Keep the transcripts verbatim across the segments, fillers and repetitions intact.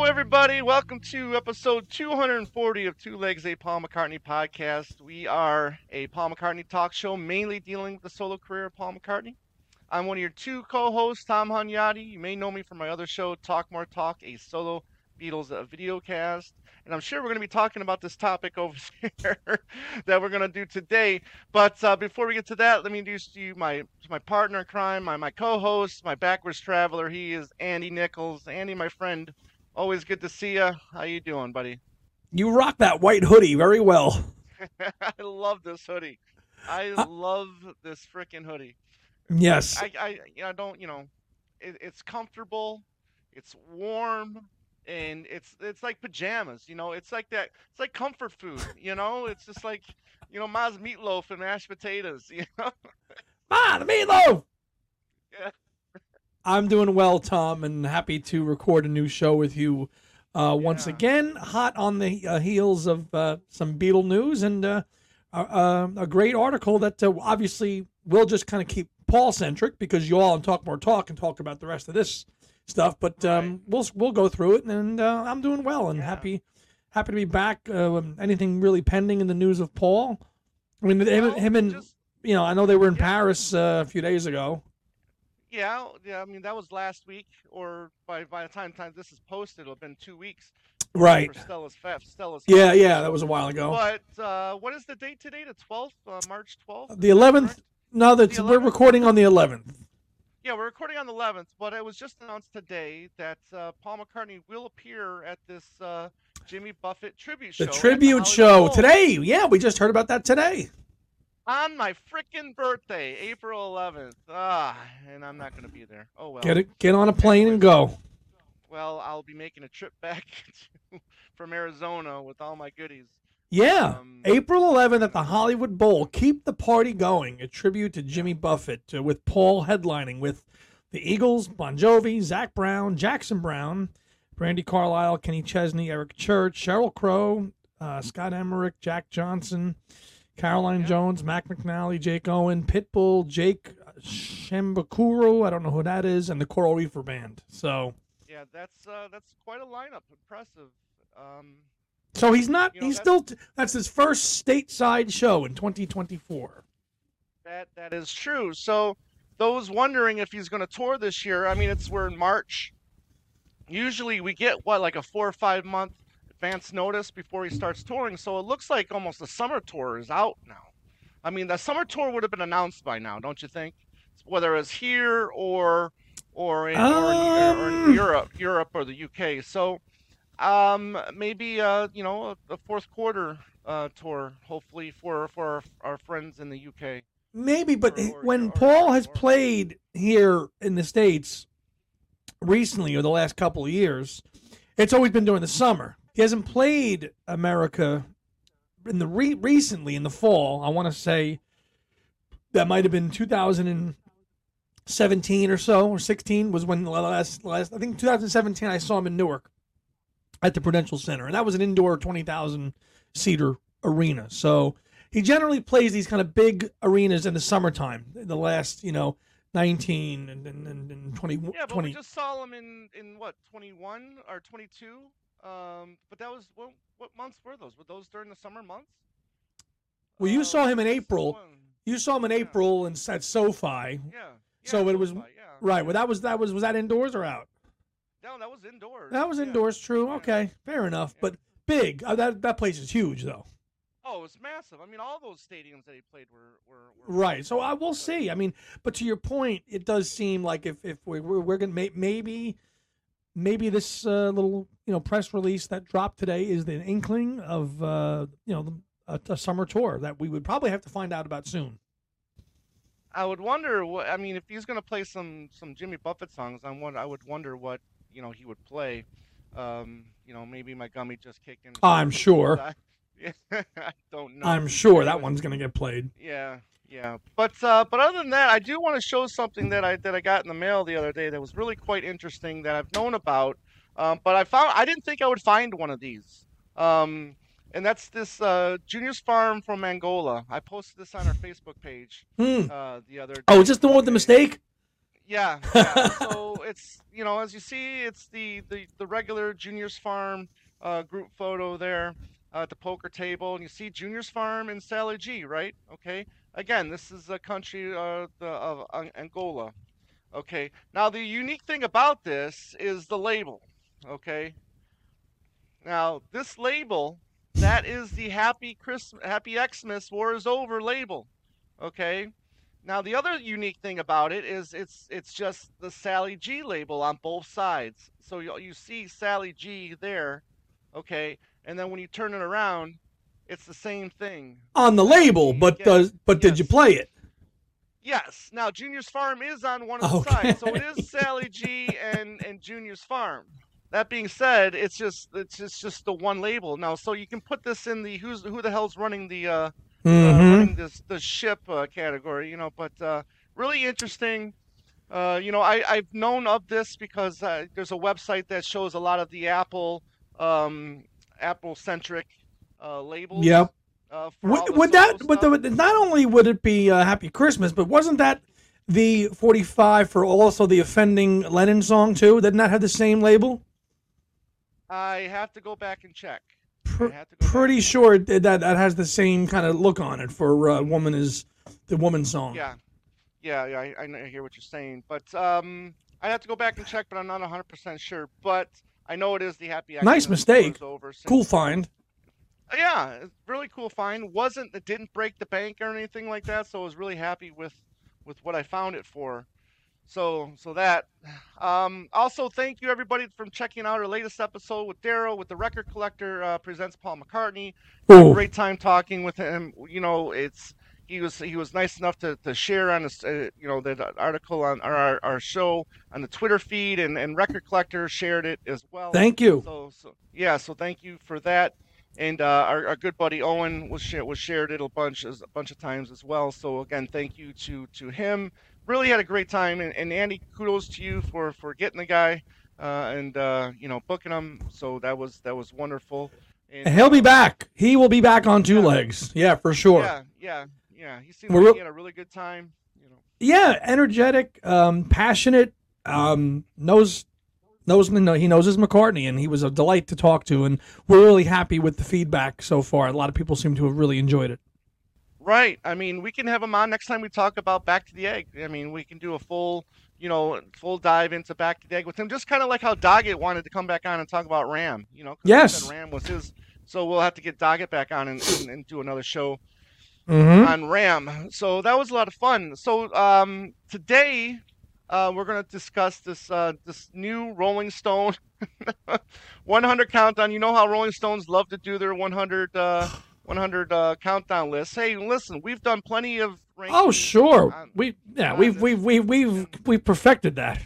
everybody. Welcome to episode two hundred forty of Two Legs, a Paul McCartney podcast. We are a Paul McCartney talk show mainly dealing with the solo career of Paul McCartney. I'm one of your two co-hosts, Tom Hunyadi. You may know me from my other show, Talk More Talk, a solo Beatles uh, video cast. And I'm sure we're going to be talking about this topic over here that we're going to do today. But uh, before we get to that, let me introduce to you my my partner in crime, my, my co-host, my backwards traveler. He is Andy Nichols. Andy, my friend, always good to see you. How you doing, buddy? You rock that white hoodie very well. I love this hoodie. I Uh, love this freaking hoodie. yes. I, I, you know, don't, you know, it, it's comfortable, it's warm, and it's it's like pajamas. You know, it's like that. It's like comfort food. You know, it's just like, you know, Ma's meatloaf and mashed potatoes. You know. Ah, the meatloaf. Yeah. I'm doing well, Tom, and happy to record a new show with you uh, once Yeah. again. Hot on the uh, heels of uh, some Beatle news and uh, uh, a great article that uh, obviously will just kind of keep Paul centric because you all talk more talk and talk about the rest of this stuff. But um, Right. we'll we'll go through it, and uh, I'm doing well and Yeah. happy happy to be back. Uh, anything really pending in the news of Paul? I mean, him, Well, him and just you know, I know they were in yeah. Paris uh, a few days ago. Yeah, yeah. I mean, that was last week, or by by the time time this is posted, it'll have been two weeks for, Right. for Stella's Fe- Stella's Yeah, Fest. yeah, that was a while ago. But uh, what is the date today? The twelfth, uh, March twelfth. The eleventh. No, that's The we're eleventh? recording on the eleventh. Yeah, we're recording on the eleventh, but it was just announced today that uh, Paul McCartney will appear at this uh, Jimmy Buffett tribute show. The at tribute Hollywood show Bowl today. Yeah, we just heard about that today. on my freaking birthday, April eleventh. Ah, and I'm not going to be there. Oh well. Get it, get on a plane and go. Well, I'll be making a trip back to, from Arizona with all my goodies. Yeah, Um, April eleventh at the Hollywood Bowl. Keep the party going. A tribute to Jimmy Buffett uh, with Paul headlining with the Eagles, Bon Jovi, Zach Brown, Jackson Brown, Brandy Carlisle, Kenny Chesney, Eric Church, Sheryl Crow, uh, Scott Emmerich, Jack Johnson, Caroline Yeah. Jones, Mac McNally, Jake Owen, Pitbull, Jake Shembakuru, I don't know who that is, and the Coral Reefer Band. So, Yeah, that's uh, that's quite a lineup. Impressive. Um, so he's not. You know, he's that's- still. That's his first stateside show in twenty twenty-four. that that is true. So those wondering if he's going to tour this year, I mean, it's we're in March. Usually we get what like a four or five month advance notice before he starts touring. So it looks like almost the summer tour is out now. I mean, the summer tour would have been announced by now, don't you think? Whether it's here or or in, or in, or in Um. Europe, Europe or the U K. So um, maybe uh, you know a, a fourth quarter uh, tour, hopefully for for our, our friends in the U K. Maybe, but Or- or- when or- Paul has or- played here in the States recently or the last couple of years, it's always been during the summer. He hasn't played America in the re- recently in the fall. I want to say that might have been two thousand seventeen or so, or sixteen was when the last, last I think two thousand seventeen I saw him in Newark at the Prudential Center, and that was an indoor twenty thousand seater arena. So he generally plays these kind of big arenas in the summertime. In the last, you know, nineteen and and, and, and twenty. Yeah, but twenty we just saw him in in what twenty-one or twenty-two. Um, but that was what what months were those? Were those during the summer months? Well, you Uh, saw him in this April. one- You saw him in Yeah. April and at SoFi. Yeah. yeah So it was- SoFi, yeah. Right. Well, that was that was was that indoors or out? No, that was indoors. That was yeah. indoors. True. Yeah. Okay. Fair enough. Yeah. But big. Uh, that that place is huge, though. Oh, it's massive. I mean, all those stadiums that he played were were, were Right. So I will but- see. I mean, but to your point, it does seem like if if we, we're we're gonna may, maybe maybe this uh, little you know press release that dropped today is the inkling of uh, you know the, a, a summer tour that we would probably have to find out about soon. I would wonder what I mean if he's gonna play some some Jimmy Buffett songs. I wonder. I would wonder what you know he would play. Um, you know, maybe my gummy just kicked in. I'm sure. I, yeah, I don't know. I'm sure that Anyway, one's gonna get played. Yeah, yeah. But uh, but other than that, I do want to show something that I that I got in the mail the other day that was really quite interesting that I've known about. Um, but I found I didn't think I would find one of these. Um, and that's this uh, Junior's Farm from Angola. I posted this on our Facebook page Hmm. uh, the other day. Oh, is this the one with the mistake? Yeah, yeah. So it's you know as you see, it's the the the regular Junior's Farm uh, group photo there uh, at the poker table, and you see Junior's Farm and Sally G, right? Okay. Again, this is a country uh, the, of An- Angola. Okay. Now the unique thing about this is the label. Okay. Now this label, that is the Happy Christmas, Happy Xmas, War is Over label. Okay. Now the other unique thing about it is it's it's just the Sally G label on both sides. So you you see Sally G there, okay, and then when you turn it around, it's the same thing. On the Sally label, G but again. does but did you Yes. play it? Yes. Now Junior's Farm is on one of the Okay. sides, so it is Sally G and and Junior's Farm. That being said, it's just it's just just the one label now, so you can put this in the who's who the hell's running the uh, uh Mm-hmm. running this the ship uh, category, you know. But uh, really interesting. Uh, you know, I I've known of this because uh, there's a website that shows a lot of the Apple um Apple centric uh, labels Yep. uh, for all Would, the would that? solo But stuff. the, not only would it be uh, Happy Christmas, but wasn't that the forty-five for also the offending Lennon song too? Didn't that have the same label? I have to go back and check. I Pr- have to go back pretty and check. sure it- that that has the same kind of look on it for uh, "Woman Is the Woman" song. Yeah, yeah, yeah. I, I know- I hear what you're saying, but um, I have to go back and check, but I'm not one hundred percent sure. But I know it is the Happy Nice Xmas War mistake. is Over. Cool Since find. yeah, it's really cool find. Wasn't it didn't break the bank or anything like that, so I was really happy with with what I found it for. So so that. Um, also, thank you everybody from checking out our latest episode with Daryl with the Record Collector uh, presents Paul McCartney. Had a Oh, great time talking with him. You know, it's he was he was nice enough to, to share on this uh, you know that article on our our show on the Twitter feed, and and Record Collector shared it as well. thank you. So so yeah, so thank you for that. And uh, our, our good buddy Owen was share, was shared it a bunch as a bunch of times as well. So again, thank you to to him. Really had a great time, and, and Andy, kudos to you for for getting the guy uh, and uh, you know booking him. So that was that was wonderful. And And he'll be um, back. He will be back on two yeah, legs. Yeah, for sure. yeah, yeah, yeah. He seemed We're like real- he had a really good time. You know. yeah, energetic, um, passionate. Um, knows knows he knows his McCartney, and he was a delight to talk to. And we're really happy with the feedback so far. A lot of people seem to have really enjoyed it. Right. I mean, we can have him on next time we talk about Back to the Egg. I mean, we can do a full, you know, full dive into Back to the Egg with him, just kind of like how Doggett wanted to come back on and talk about Ram, you know, because he Yes. said Ram was his. So we'll have to get Doggett back on and, and, and do another show Mm-hmm. on Ram. So that was a lot of fun. So um, today uh, we're going to discuss this uh, this new Rolling Stone one hundred countdown. You know how Rolling Stones love to do their one hundred uh, one hundred uh, countdown lists. Hey, listen, we've done plenty of rankings. Oh, sure. On, We yeah, on we've this. we've we've we've we've perfected that.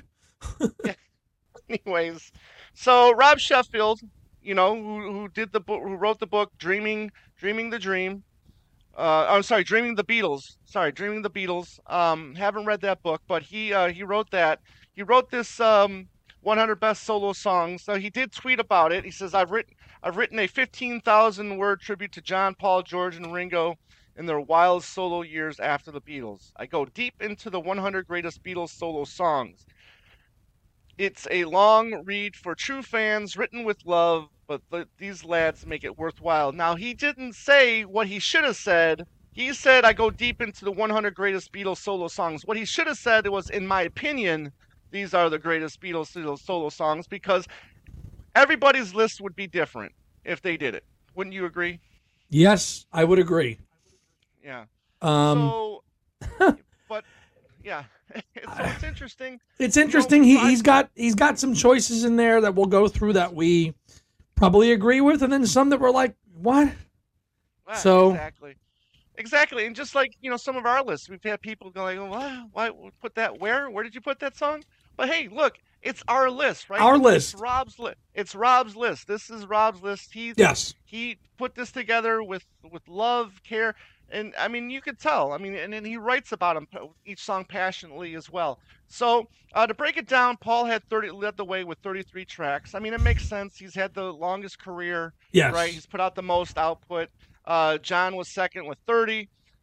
Anyways, so Rob Sheffield, you know, who who did the book, who wrote the book Dreaming Dreaming the Dream. Uh, I'm sorry, Dreaming the Beatles. Sorry, Dreaming the Beatles. Um, haven't read that book, but he uh, he wrote that. He wrote this um, one hundred best solo songs. So he did tweet about it. He says, "I've written I've written a fifteen thousand word tribute to John, Paul, George, and Ringo in their wild solo years after the Beatles. I go deep into the one hundred greatest Beatles solo songs. It's a long read for true fans, written with love, but th- these lads make it worthwhile." Now, he didn't say what he should have said. He said, "I go deep into the one hundred greatest Beatles solo songs." What he should have said was, "In my opinion, these are the greatest Beatles solo songs," because everybody's list would be different if they did it. Wouldn't you agree? Yes, I would agree. Yeah. Um, So, but yeah, so it's interesting. it's You know, interesting. He I- he's got he's got some choices in there that we'll go through that we probably agree with, and then some that we're like, what? Yeah, So- exactly, exactly, and just like you know, some of our lists, we've had people go like, "Why, why put that? Where? Where did you put that song?" But hey, look, it's our list, right? Our It's list. Rob's list. It's Rob's list. This is Rob's list. He Yes. he put this together with with love, care, and I mean, you could tell. I mean, and then he writes about him each song passionately as well. So uh, to break it down, Paul had thirty led the way with thirty-three tracks. I mean, it makes sense. He's had the longest career. Yes. Right, he's put out the most output. Uh, John was second with thirty.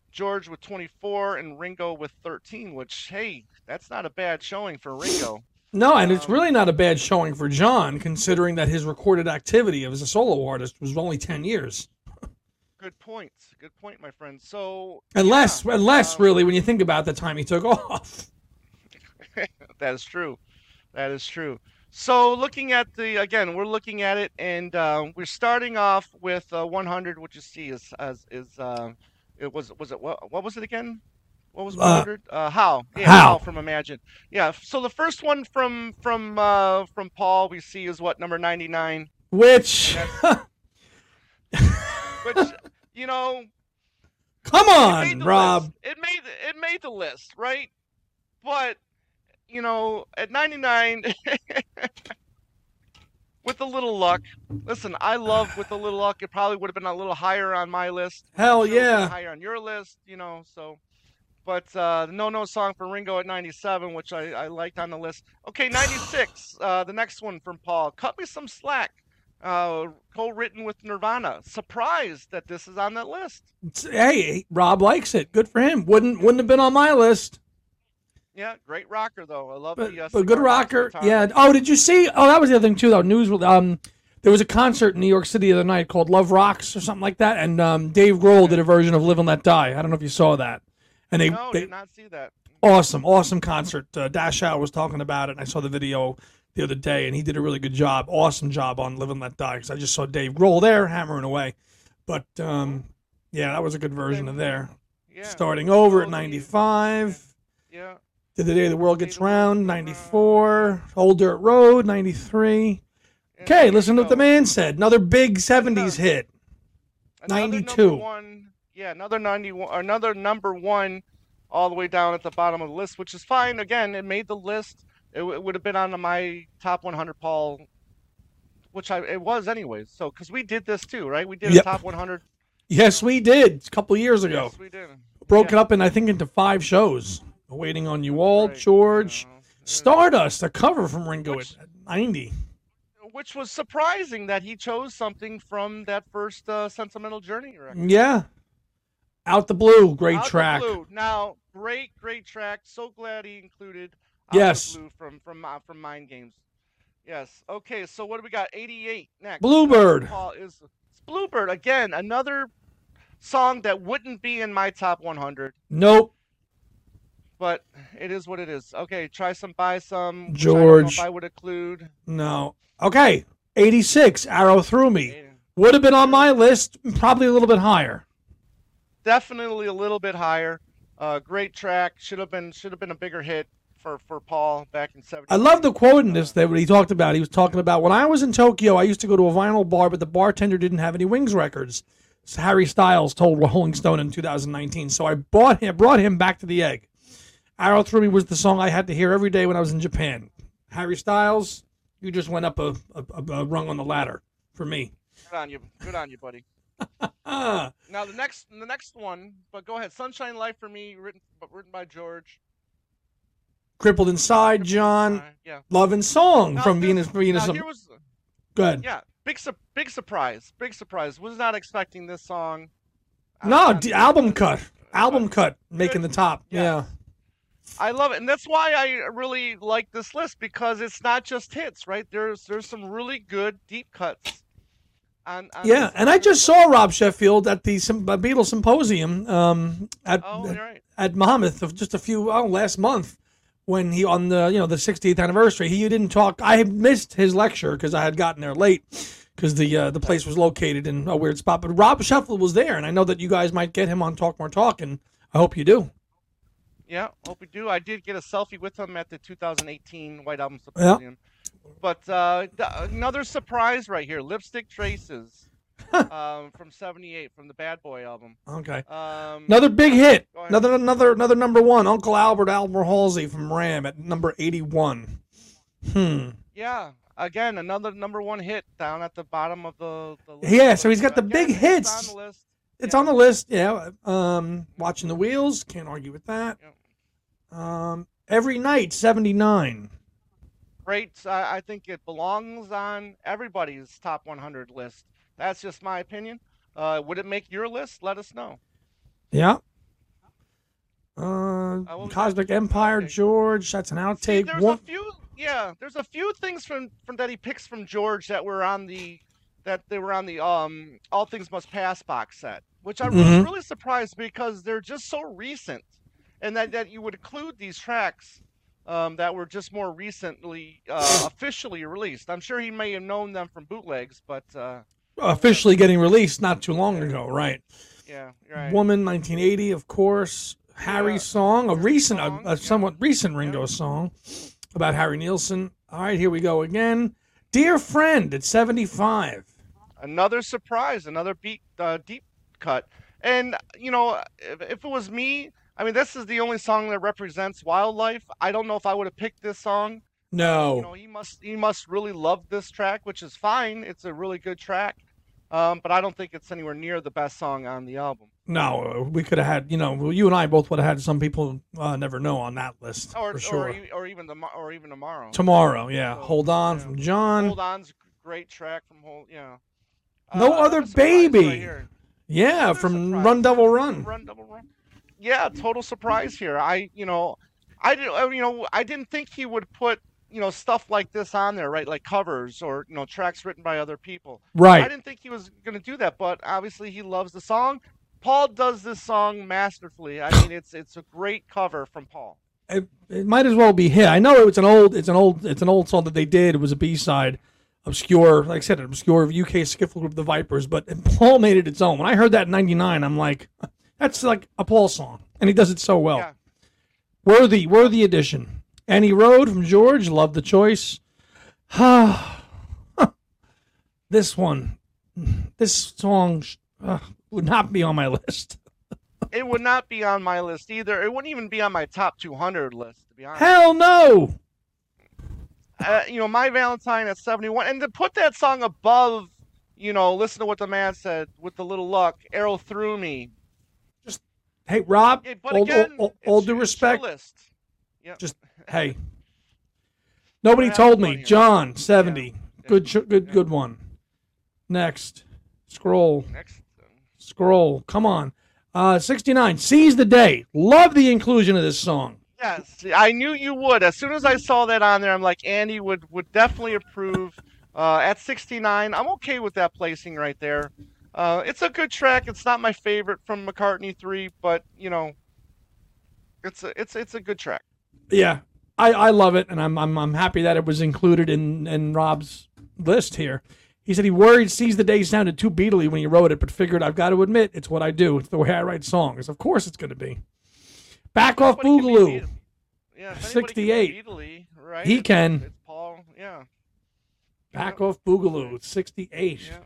George with twenty-four, and Ringo with thirteen. Which, hey, that's not a bad showing for Ringo. No, and it's Um, really not a bad showing for John, considering that his recorded activity as a solo artist was only ten years. Good point. Good point, my friend. So Unless, yeah, unless um, really, when you think about the time he took off. that is true. That is true. So looking at the again, we're looking at it, and uh, we're starting off with uh, one hundred. What you see is is, is uh, it was was it what what was it again? What was Uh, one hundred? Uh, how? Yeah, how how? from Imagine. Yeah. So the first one from from uh, from Paul we see is what, number ninety-nine, and Which, that's which you know come it made on, the list. Rob. It made it made the list, right? But you know, at ninety-nine, with a little luck. Listen, I love With a Little Luck. It probably would have been a little higher on my list. I'm Hell sure it would have been yeah. higher on your list, you know. So, but uh, the No No song for Ringo at ninety-seven, which I, I liked on the list. Okay, ninety-six. Uh, the next one from Paul. Cut Me Some Slack. Uh, co-written with Nirvana. Surprised that this is on that list. Hey, Rob likes it. Good for him. Wouldn't wouldn't have been on my list. Yeah, great rocker though. I love But, the uh, but good cigar box rocker. guitar. Yeah. Oh, did you see? Oh, that was the other thing too. Though news. Um, there was a concert in New York City the other night called Love Rocks or something like that, and um, Dave Grohl did a version of Live and Let Die. I don't know if you saw that. And they, No, they did not see that. awesome, awesome concert. Uh, Dash Out was talking about it, and I saw the video the other day, and he did a really good job, awesome job on Live and Let Die. Because I just saw Dave Grohl there hammering away. But um, yeah, that was a good version of there. Yeah. Starting over at So the- ninety-five. Yeah. To the Day the World Gets Day the World Round, Gets ninety-four. Old Dirt Road, ninety-three. And Okay, there listen to you what the go. man said. Another big seventies Another- hit. Another ninety-two. Number one, yeah, another ninety-one, another number one, all the way down at the bottom of the list, which is fine. Again, it made the list. It, w- it would have been on my top one hundred, Paul, which I it was anyways. So, because we did this too, right? We did Yep. a top one hundred. Yes, we did. A couple years ago. Yes, we did. Broke Yeah. it up in, I think, into five shows. Waiting on You All, Right, George. you know, Stardust, a cover from Ringo Which- at ninety. which was surprising that he chose something from that first uh, Sentimental Journey record. Yeah. Out the Blue, great Out the track. Blue. Now, great, great track. So glad he included Out the Yes. Blue from from uh, from Mind Games. Yes. Okay. So what do we got? eighty-eight next. Bluebird. Uh, Paul is it's Bluebird again. Another song that wouldn't be in my top one hundred, Nope. but it is what it is. Okay. Try some, buy some. which George. I don't know if I would include. No. Okay. eighty-six, Arrow Through Me. Eh, Would have been on my list, probably a little bit higher. Definitely a little bit higher. Uh, great track. Should have been should have been a bigger hit for for Paul back in seventy. I love the quote in this that what he talked about. He was talking about, when I was in Tokyo, I used to go to a vinyl bar, but the bartender didn't have any Wings records. So Harry Styles told Rolling Stone in two thousand nineteen. So I bought him, brought him back to the egg. Arrow Through Me was the song I had to hear every day when I was in Japan. Harry Styles, you just went up a, a, a rung on the ladder for me. Good on you. Good on you, buddy. Ah, Now the next the next one, but go ahead. Sunshine Life for Me, written but written by George. Crippled Inside, John. Uh, yeah. Love and Song Now from this- Venus. Venus. Now here was Good. yeah, big su- big surprise. Big surprise. Was not expecting this song. uh, No, on d- the- album cut. Album but cut making the top. Yeah. Yeah. I love it, and that's why I really like this list, because it's not just hits, right? There's there's some really good deep cuts. On, on Yeah, this and I list. just saw Rob Sheffield at the Sym- uh, Beatles Symposium um, at Oh, you're right. at Monmouth of just a few oh last month when he on the you know the sixtieth anniversary. He didn't talk. I had missed his lecture because I had gotten there late because the uh, the place was located in a weird spot. But Rob Sheffield was there, and I know that you guys might get him on Talk More Talk, and I hope you do. Yeah, hope we do. I did get a selfie with him at the two thousand eighteen White Album Symposium. But uh, th- another surprise right here: Lipstick Traces um, from seventy-eight from the Bad Boy album. Okay. Um, Another big hit. Go ahead. Another another another number one. Uncle Albert Albert Halsey from Ram at number eighty-one. Hmm. Yeah, again, another number one hit down at the bottom of the, the list. Yeah, so he's got the Again, big it's hits. on the list. It's Yeah. on the list. Yeah. Um, Watching the Wheels. Can't argue with that. Yeah. Um, Every Night seventy-nine. Great. I, I think it belongs on everybody's top one hundred list. That's just my opinion. Uh, would it make your list? Let us know. Yeah. Uh, Uh, what was Cosmic that? Empire, Okay. George. That's an See, outtake. there's a One. few, yeah, there's a few things from from that he picks from George that were on the that they were on the um All Things Must Pass box set, which I was Mm-hmm. really surprised because they're just so recent, and that that you would include these tracks um that were just more recently uh officially released. I'm sure he may have known them from bootlegs, but uh but whatever. Officially getting released not too long Yeah, ago, right? yeah, right. Woman, nineteen eighty, of course. Yeah, Harry's song, a Harry's recent, a, song. a Yeah, somewhat recent yeah. Ringo song about Harry Nilsson. All right, here we go again. Dear Friend at seventy-five. Another surprise, another beat, uh, deep cut. And you know, if, if it was me, I mean, this is the only song that represents wildlife. I don't know if I would have picked this song. Um, you No, know, he must he must really love this track, which is fine. It's a really good track. Um, but I don't think it's anywhere near the best song on the album. no, we could have had, you know, well, you and I both would have had some people uh, never know on that list Or for or sure. e- or even the or even tomorrow. Tomorrow, yeah. So Hold on yeah, from John. Hold On's a great track from Hold. Yeah. No Uh, Other another surprise right Baby. here. Yeah, Another from surprise. Run Double Run. Run double run. Yeah, total surprise here. I, you know, I didn't, uh, you know, I didn't think he would put, you know, stuff like this on there, right? Like covers or, you know, tracks written by other people. I Right. didn't think he was going to do that, but obviously he loves the song. Paul does this song masterfully. I mean, it's it's a great cover from Paul. It, it might as well be hit. I know it was an old, it's an old, it's an old song that they did. It was a B side, obscure, like I said, an obscure U K skiffle group, the Vipers. But Paul made it its own. When I heard that in ninety-nine, I'm like, that's like a Paul song, and he does it so well. Yeah. Worthy, worthy addition. Annie Road from George, love the choice. This one, this song uh, would not be on my list. It would not be on my list either. It wouldn't even be on my top two hundred list, to be honest. Hell no. Uh, you know, My Valentine at seventy-one. And to put that song above, you know, Listen to What the Man Said, With the Little Luck, Arrow Through Me. Hey, Rob, Yeah, but all, again, all, all, all it's due your- it's your respect, list. Yep. just hey. Nobody We're told having me. fun here. John, seventy. Yeah. Good, ch- good, Yeah. good one. Next, scroll, Next. scroll. Come on. Uh, sixty-nine. Seize the Day. Love the inclusion of this song. Yes, I knew you would. As soon as I saw that on there, I'm like, Andy would, would definitely approve. Uh, at sixty-nine, I'm okay with that placing right there. Uh, it's a good track. It's not my favorite from McCartney three, but you know, it's a it's it's a good track. Yeah, I, I love it, and I'm, I'm I'm happy that it was included in in Rob's list here. He said he worried "Seize the Day" sounded too Beatley when he wrote it, but figured I've got to admit it's what I do. It's the way I write songs. Of course, it's going to be. Back off Anybody can be Boogaloo. Beat- Yeah, if anybody can be sixty-eight. Beatley, right? He it's, can. It's Paul. Yeah. Back Yeah. off Boogaloo. sixty-eight. Yeah.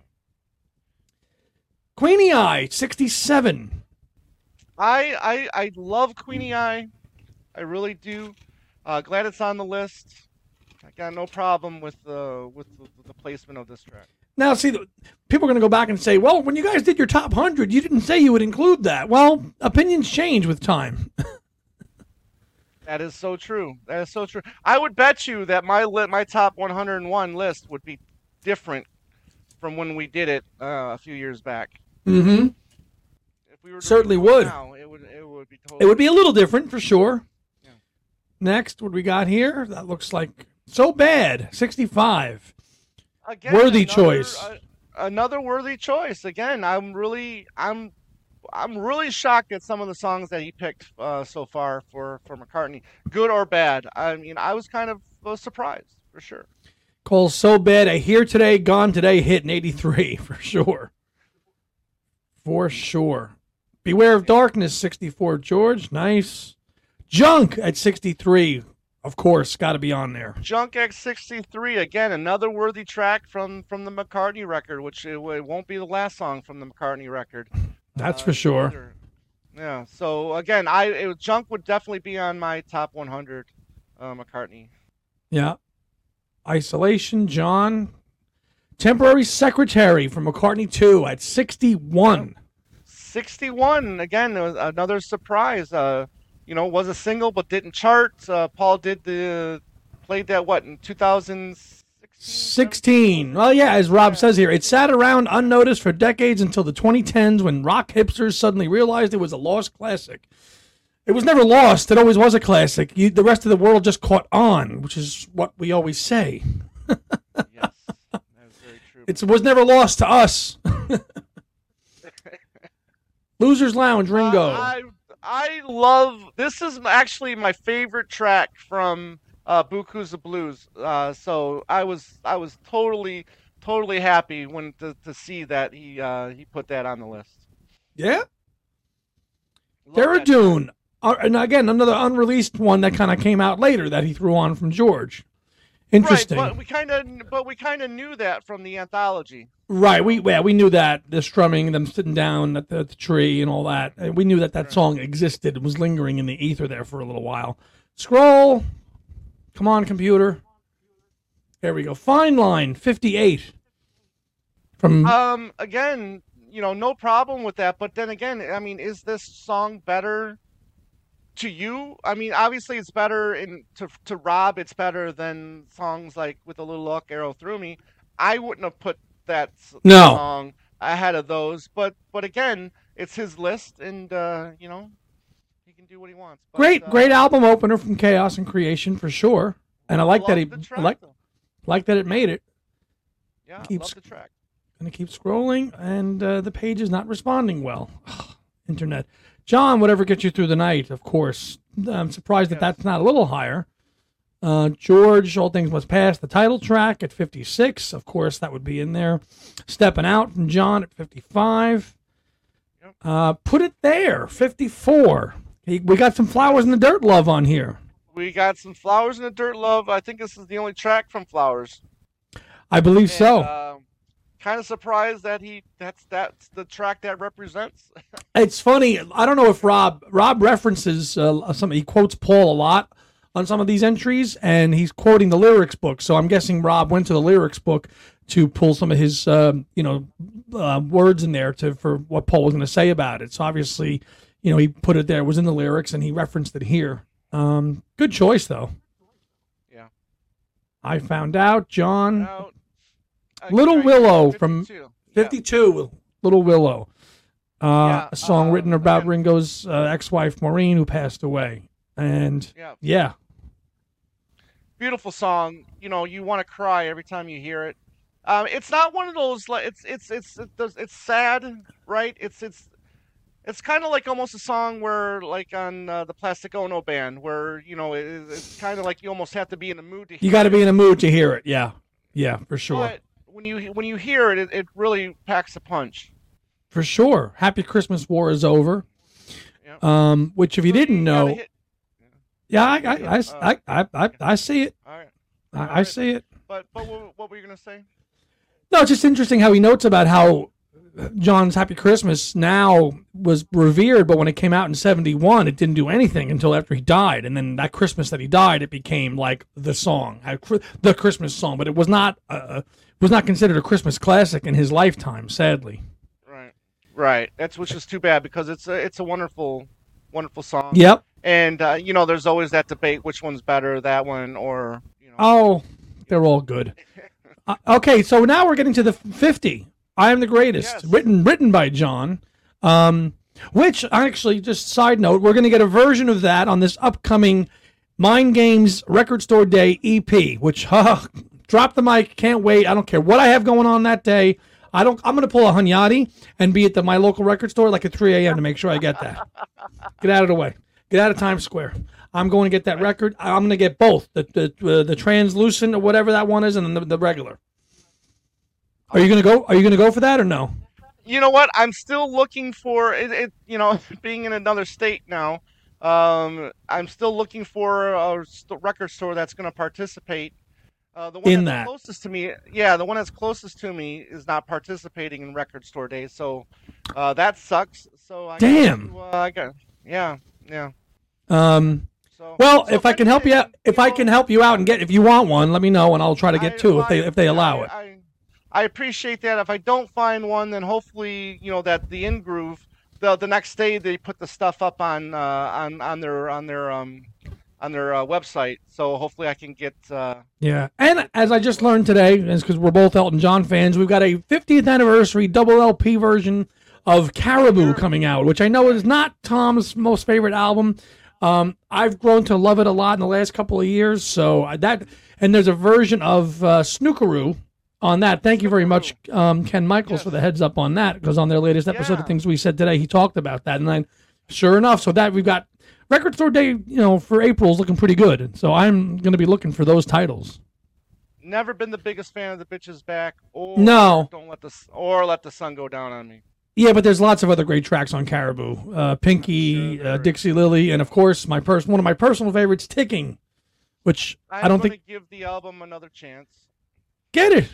Queenie Eye. sixty-seven. I I I love Queenie Eye. I really do. Uh, glad it's on the list. I got no problem with the with the, the placement of this track. Now, see, the- people are going to go back and say, well, when you guys did your top one hundred, you didn't say you would include that. Well, opinions change with time. That is so true. That is so true. I would bet you that my li- my top one hundred one list would be different from when we did it uh, a few years back. Mm-hmm. If we were to Certainly redo it would. Now, it would it would be totally. It would be a little different for sure. Yeah. Next, what we got here? That looks like So Bad. sixty-five. Again, Worthy another- choice. uh, another worthy choice. Again, I'm really I'm I'm really shocked at some of the songs that he picked uh, so far for for McCartney, good or bad. I mean, I was kind of uh, surprised for sure. Calls So Bad. A Here Today, Gone Today hit in eighty-three for sure. For sure. Beware of Darkness, sixty-four. George, nice. Junk at sixty-three. Of course, got to be on there. Junk X sixty-three, again, another worthy track from from the McCartney record, which it, it won't be the last song from the McCartney record. That's Uh, for sure. either. Yeah. So again, I it, Junk would definitely be on my top one hundred uh, McCartney. Yeah. Isolation, John. Temporary Secretary from McCartney two at sixty-one. sixty-one, again, it was another surprise. Uh, you know, was a single but didn't chart. Uh, Paul did the played that what in two thousand sixteen? sixteen. Well, yeah, as Rob says here, it sat around unnoticed for decades until the twenty tens when rock hipsters suddenly realized it was a lost classic. It was never lost. It always was a classic. You, the rest of the world just caught on, which is what we always say. Yes, that is very true. It's, it was never lost to us. Losers Lounge, Ringo. Uh, I I love. This is actually my favorite track from uh, Buku's Blues. Uh, so I was I was totally totally happy when to, to see that he uh, he put that on the list. Yeah. Love that track. Dune. Uh, and again, another unreleased one that kind of came out later that he threw on from George. Interesting. Right, but we kind of but we kind of knew that from the anthology. Right, we yeah, we knew that, the strumming, them sitting down at the, the tree and all that. And we knew that that song existed. It was lingering in the ether there for a little while. Scroll. Come on, computer. There we go. Fine Line, fifty-eight. From Um, again, you know, no problem with that. But then again, I mean, is this song better to you? I mean, obviously it's better in to to Rob. It's better than songs like With a Little Luck, Arrow Through Me. I wouldn't have put that s- No. song ahead of those. But but again, it's his list, and uh, you know, he can do what he wants. But, great, uh, great album opener from Chaos and Creation for sure. And I like that he love the track, like though. like that it made it. Yeah, keeps- love the track. Gonna keep scrolling, and uh, the page is not responding well. Internet. John, whatever gets you through the night, of course. I'm surprised that Yes. that's not a little higher. Uh, George, All Things Must Pass, the title track at fifty-six. Of course, that would be in there. Stepping Out from John at fifty-five. Yep. Uh, put it there, fifty-four. He- We got some Flowers in the Dirt love on here. We got some Flowers in the Dirt love. I think this is the only track from Flowers. I believe so. Uh, kind of surprised that he that's that's the track that represents. It's funny. I don't know if Rob Rob references uh, some. He quotes Paul a lot on some of these entries, and he's quoting the lyrics book. So I'm guessing Rob went to the lyrics book to pull some of his, um, you know, uh, words in there to for what Paul was going to say about it. So obviously, you know, he put it there. It was in the lyrics, and he referenced it here. Um, good choice, though. Yeah. I found out, John. Now, uh, Little sorry, Willow from fifty-two. Yeah. fifty-two, Little Willow. Uh, Yeah, a song uh, written about again- Ringo's uh, ex-wife Maureen, who passed away. And Yeah. yeah, Beautiful song. You know, you want to cry every time you hear it. Um, it's not one of those like it's it's it's it does- it's sad, right? It's it's it's kind of like almost a song where like on uh, the Plastic Ono band, where you know it, it's kind of like you almost have to be in the mood to hear you got to it. be in a mood to hear it. Yeah, yeah, for sure, But when you when you hear it, it, it really packs a punch. for sure. Happy Christmas War is over. Yep. Um, which if you So didn't gotta know, hit- yeah, I, I, I, Uh, I, I, I, I see it. all right. I, I Alright. see it. But but what, what were you gonna say? No, it's just interesting how he notes about how John's Happy Christmas now was revered, but when it came out in seventy-one, it didn't do anything until after he died. And then that Christmas that he died, it became like the song, the Christmas song. But it was not uh, was not considered a Christmas classic in his lifetime, sadly. Right. Right. That's which is too bad because it's a it's a wonderful wonderful song. Yep. And uh, you know, there's always that debate which one's better, that one or you know. Oh, they're all good. Uh, okay, so now we're getting to the fifty. I Am the Greatest, Yes. written written by John. Um, which actually, just side note, we're going to get a version of that on this upcoming Mind Games Record Store Day E P. Which, uh, drop the mic, can't wait. I don't care what I have going on that day. I don't. I'm going to pull a Hunyadi and be at the, my local record store like at three a.m. to make sure I get that. Get out of the way. Get out of Times Square. I'm going to get that record. I'm going to get both the the uh, the translucent or whatever that one is, and then the, the regular. Are you going to go? Are you going to go for that or no? You know what? I'm still looking for it, it you know, being in another state now. Um, I'm still looking for a st- record store that's going to participate. Uh, the one In that's that. closest to me, yeah, the one that's closest to me is not participating in record store days, so uh, that sucks. So I Damn. Got to, uh, I got, yeah, yeah. Um. So Well, so if I can help you out, if I can help you out and get, if you want one, let me know and I'll try to get I- two if they I- if they allow I- it. I, I appreciate that. If I don't find one, then hopefully, you know, that the In Groove, the the next day they put the stuff up on uh, on on their on their um on their uh, website. So hopefully I can get. Uh, Yeah, and as I just learned today, because we're both Elton John fans, we've got a fiftieth anniversary double L P version of Caribou coming out, which I know is not Tom's most favorite album, Um, I've grown to love it a lot in the last couple of years. So I- that, and there's a version of uh, Snookeroo on that. Thank you very much, um, Ken Michaels, Yes. for the heads up on that, because on their latest episode Yeah. of Things We Said Today, he talked about that. And then, sure enough, so that we've got Record Store Day, you know, for April is looking pretty good. So I'm going to be looking for those titles. Never been the biggest fan of the Bitches Back, or No. don't let the s- or let the sun go down on me. Yeah, but there's lots of other great tracks on Caribou. Uh, Pinky, Sure there uh, is. Dixie Lily, and of course, my pers- one of my personal favorites, Ticking, which I'm I don't gonna think. give the album another chance. Get it.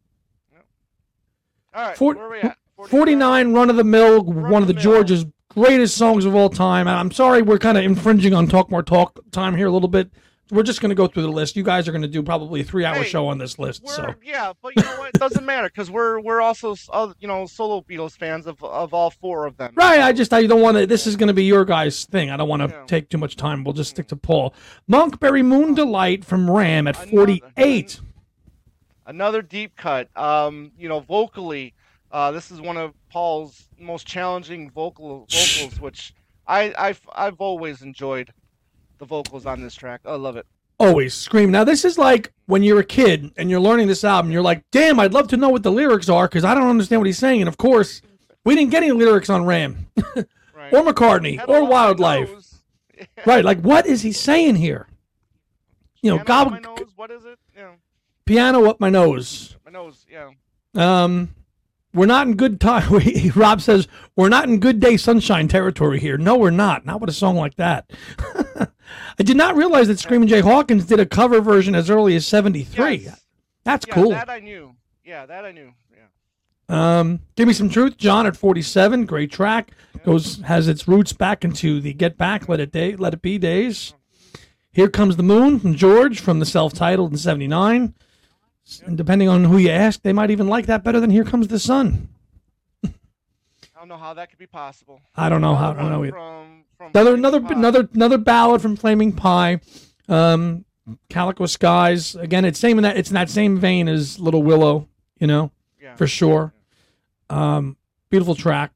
All right, Four- where are we at? forty-nine, Run of the Mill, one of the Run-of-the-mill. George's greatest songs of all time. And I'm sorry we're kind of infringing on Talk More Talk time here a little bit. We're just going to go through the list. You guys are going to do probably a three-hour Hey, show on this list. We're, So Yeah, but you know what? It doesn't matter because we're we're also uh, you know solo Beatles fans of of all four of them. right, I just I don't want to. This is going to be your guys' thing. I don't want to Yeah. take too much time. We'll just stick to Paul. Monkberry Moon Delight from Ram at Another- forty-eight. Another deep cut. Um, you know, vocally, uh, this is one of Paul's most challenging vocal vocals, which I I've I've always enjoyed the vocals on this track. I love it. Always scream. Now this is like when you're a kid and you're learning this album. You're like, damn, I'd love to know what the lyrics are because I don't understand what he's saying. And of course, we didn't get any lyrics on Ram Right. or McCartney Had a or lot on my Wildlife. nose. Right? Like, what is he saying here? You know, Piano up my gob- nose. What is it? Yeah, piano up my nose. my nose. Yeah. Um, we're not in good time. Rob says we're not in good day sunshine territory here. No, we're not. Not with a song like that. I did not realize that Screamin' Jay Hawkins did a cover version as early as seventy-three. Yes. That's Yeah, cool. that I knew. Yeah, that I knew. Yeah. Um, Give Me Some Truth, John at forty-seven, great track. Goes has its roots back into the Get Back, Let It Day, Let It Be days. Here Comes the Moon from George from the self-titled in seventy-nine. And depending on who you ask, they might even like that better than Here Comes the Sun. I don't know how that could be possible. I don't know how. I Another don't know one either. From, from Another Flaming another Pie. another another ballad from Flaming Pie. Um, Calico Skies. Again, it's same in that it's in that same vein as Little Willow, you know, Yeah. for sure. Um, beautiful track.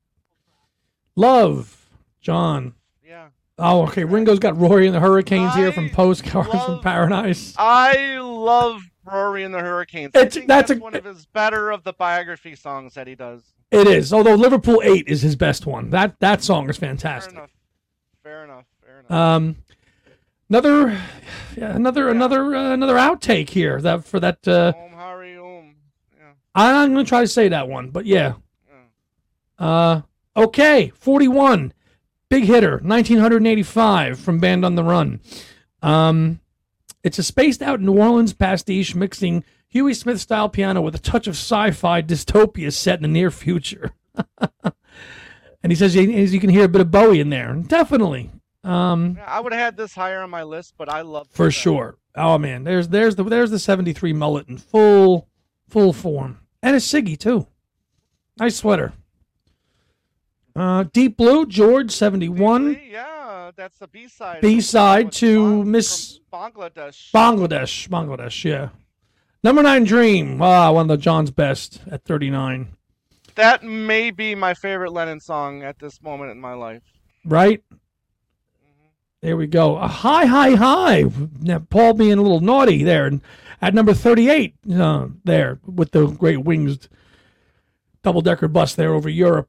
Love, John. Yeah. Oh, okay. Ringo's got Rory and the Hurricanes here from I Postcards from love- Paradise. I love Rory and the Hurricanes. I It's- think that's that's, a- one of his better of the biography songs that he does. It is, although Liverpool eight is his best one. That that song is Fair fantastic. enough. Fair enough. Fair enough. Um, another, yeah, another, Yeah. another, uh, another outtake here. That for that. Uh, Om Hari Om. Yeah. I'm gonna try to say that one, but yeah. Yeah. Uh, okay, forty-one, big hitter, nineteen eighty-five from Band on the Run. Um, it's a spaced out New Orleans pastiche mixing Huey Smith style piano with a touch of sci-fi dystopia set in the near future. And he says, as you can hear a bit of Bowie in there. Definitely. Um, Yeah, I would have had this higher on my list, but I love for sure. Oh man, there's there's the there's the seventy-three mullet in full full form. And a Siggy too. Nice sweater. Uh, Deep Blue, George, seventy-one. Yeah, that's the B side. B-side to Miss Bangladesh. Bangladesh. Bangladesh, yeah. Number nine, Dream. Ah, one of the John's best at thirty-nine. That may be my favorite Lennon song at this moment in my life. Right? There we go. A high, high, high. Now, Paul being a little naughty there. And at number thirty-eight, uh, there, with the great winged double-decker bus there over Europe.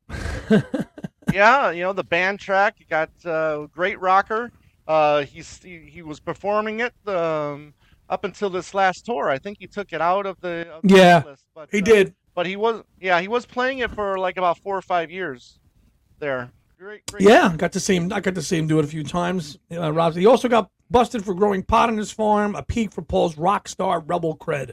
Yeah, you know, the band track, you got uh, great rocker. Uh, he's, he, he was performing it um, up until this last tour. I think he took it out of the, of the Yeah, list. But, He uh, did. But he was, yeah, he was playing it for like about four or five years there. Great, great. Yeah, got to see him. I got to see him do it a few times. Uh, Rob, he also got busted for growing pot on his farm. A peak for Paul's rock star rebel cred.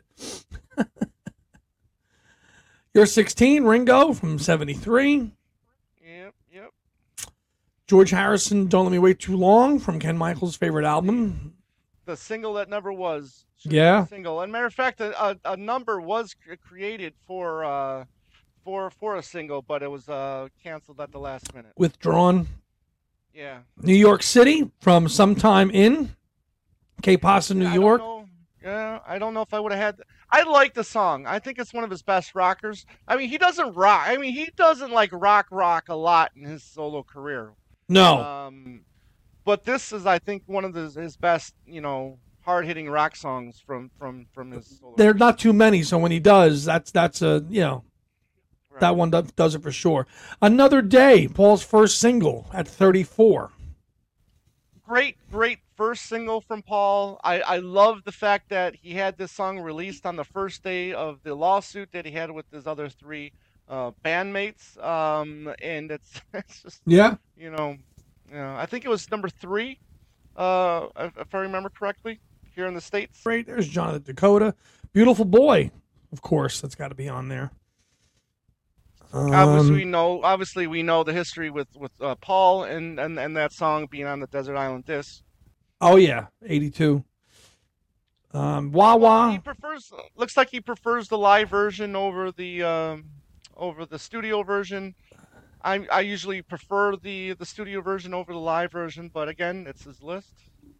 You're sixteen, Ringo from seventy-three. Yep, yep. George Harrison, Don't Let Me Wait Too Long from Ken Michaels' favorite album. The single that never was. Should be Yeah. the Single. And matter of fact, a, a, a number was cr- created for uh, for for a single, but it was uh, canceled at the last minute. Withdrawn. Yeah. New York City from Sometime In. Cape Pasa, New Yeah, I don't York. know- Yeah, I don't know if I would have had. I like the song. I think it's one of his best rockers. I mean, he doesn't rock. I mean, he doesn't like rock rock a lot in his solo career. No. Um, but this is, I think, one of his, his best, you know, hard-hitting rock songs from from from his solo. There are not too many, so when he does, that's that's a you know Right. that one does, does it for sure. Another Day, Paul's first single at thirty-four. Great, great first single from Paul. I, I love the fact that he had this song released on the first day of the lawsuit that he had with his other three uh, bandmates. Um, and it's, it's just, Yeah. you know, you know, I think it was number three, uh, if, if I remember correctly, here in the States. Great. There's Jonathan Dakota. Beautiful Boy, of course, that's got to be on there. Obviously, we Um, know. Obviously, we know the history with with uh, Paul and, and and that song being on the Desert Island Disc. oh yeah, eighty-two. Um, Wah Well, he Wah. prefers. Looks like he prefers the live version over the um, over the studio version. I I usually prefer the the studio version over the live version, but again, it's his list.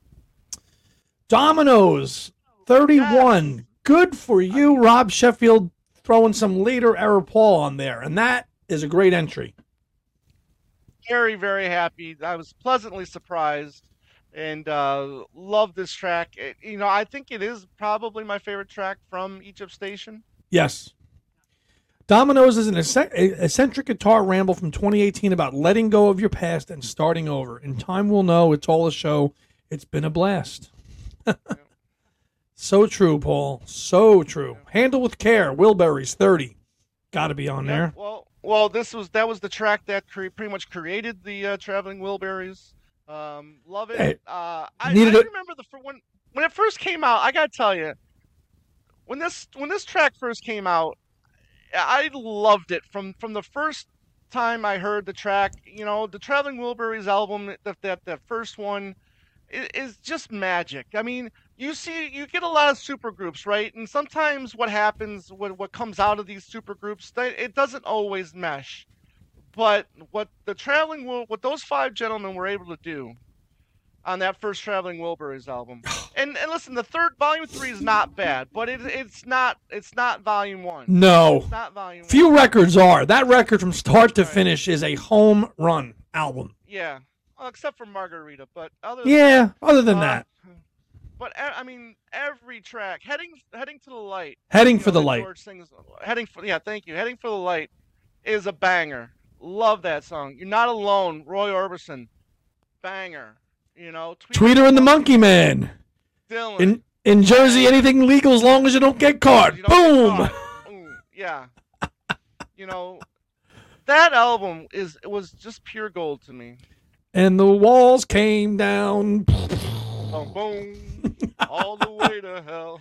Dominoes, thirty-one. Yes. Good for you, Rob Sheffield, throwing some later era Paul on there, and that is a great entry. Very very happy. I was pleasantly surprised, and uh, love this track. It, you know, I think it is probably my favorite track from Egypt Station. Yes. Dominoes is an eccentric eccentric guitar ramble from twenty eighteen about letting go of your past and starting over. In time we'll know it's all a show. It's been a blast. So true, Paul. So true. Handle with care. Wilburys, thirty. Got to be on Yeah, there. well, well, this was that was the track that cre- pretty much created the uh, Traveling Wilburys. Um, love it. Hey, Uh, I, I needed a- remember the fir- when when it first came out. I gotta tell you, when this when this track first came out, I loved it from from the first time I heard the track. You know, the Traveling Wilburys album, that that that first one, i- is just magic. I mean, you see, you get a lot of super groups, right? And sometimes what happens, what what comes out of these super groups, they, it doesn't always mesh. But what the traveling Wil- what those five gentlemen were able to do on that first Traveling Wilburys album, and and listen, the third volume three is not bad, but it it's not it's not volume one. No. It's not volume one. Few records are. That record from start to Right. finish is a home run album. Yeah, well, except for Margarita, but other Yeah, other than uh, that. But e- I mean, every track, heading heading to the light. Heading you for know, the that light. George sings, heading for yeah, thank you. Heading for the light is a banger. Love that song. You're not alone, Roy Orbison. Banger. You know, Tweeter and the Monkey Man. Dylan. In in Jersey, anything legal as long as you don't get caught. You don't get Boom. caught. Boom. Yeah. You know, that album is was just pure gold to me. And the walls came down. Boom, boom, all the way to hell.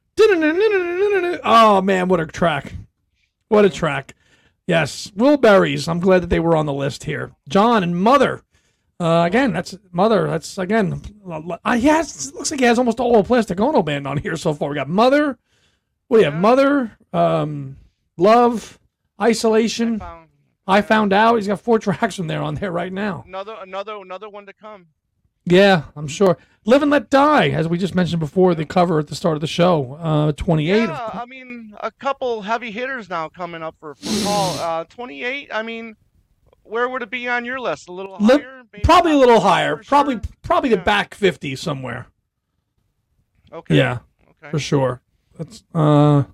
Oh man, what a track! What a track! Yes, Wilburys. I'm glad that they were on the list here. John and Mother. Uh, again, that's Mother. That's again. Uh, he has. Looks like he has almost all of Plastic Ono Band on here so far. We got Mother. What do you have? Yeah. Mother. Um, Love. I Isolation. found I found out. He's got four tracks from there on there right now. another another another one to come. Yeah, I'm sure. Live and Let Die, as we just mentioned before, the cover at the start of the show. Uh, twenty-eight. Yeah, I mean, a couple heavy hitters now coming up for, for Paul. Uh, twenty-eight. I mean, where would it be on your list? A little Li- higher? Maybe Probably a not little for higher. sure? Probably, probably the Yeah. back fifty somewhere. Okay. Yeah, Okay. for sure. That's uh.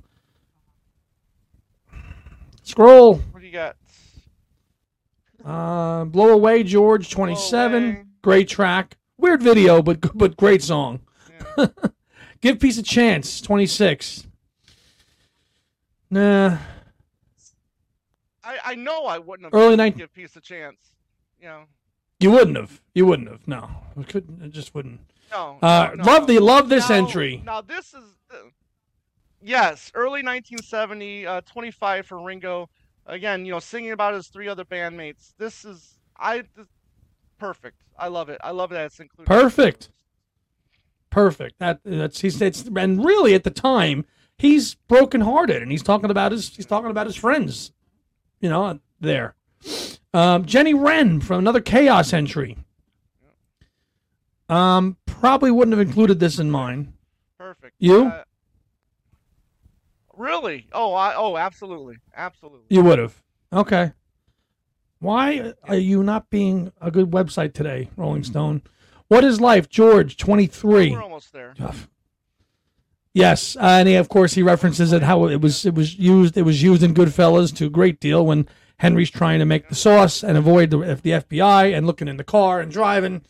Scroll. What do you got? Uh, Blow Away, George. twenty-seven. Away. Great track. Weird video, but but great song. Yeah. Give Peace a Chance. twenty-six. Nah. I, I know I wouldn't have Early given night- Give Peace a chance. You know. You wouldn't have. You wouldn't have. No, I couldn't. It just wouldn't. No. Uh, no, no, love no. the love this Now- entry. Now this is uh, yes, early nineteen seventy, uh, twenty-five for Ringo. Again, you know, singing about his three other bandmates. This is I th- perfect. I love it. I love that it's included. Perfect. Perfect. That that's he's it's and really at the time he's brokenhearted and he's talking about his he's talking about his friends, you know, there. Um, Jenny Wren from another Chaos entry. Um, probably wouldn't have included this in mine. Perfect. You? Uh, really? Oh, I oh, absolutely, absolutely. You would have. Okay. Why are you not being a good website today, Rolling Stone? What is life, George? twenty-three. We're almost there. Yes, uh, and he, of course he references it how it was it was used it was used in Goodfellas to a great deal when Henry's trying to make the sauce and avoid the, the F B I and looking in the car and driving.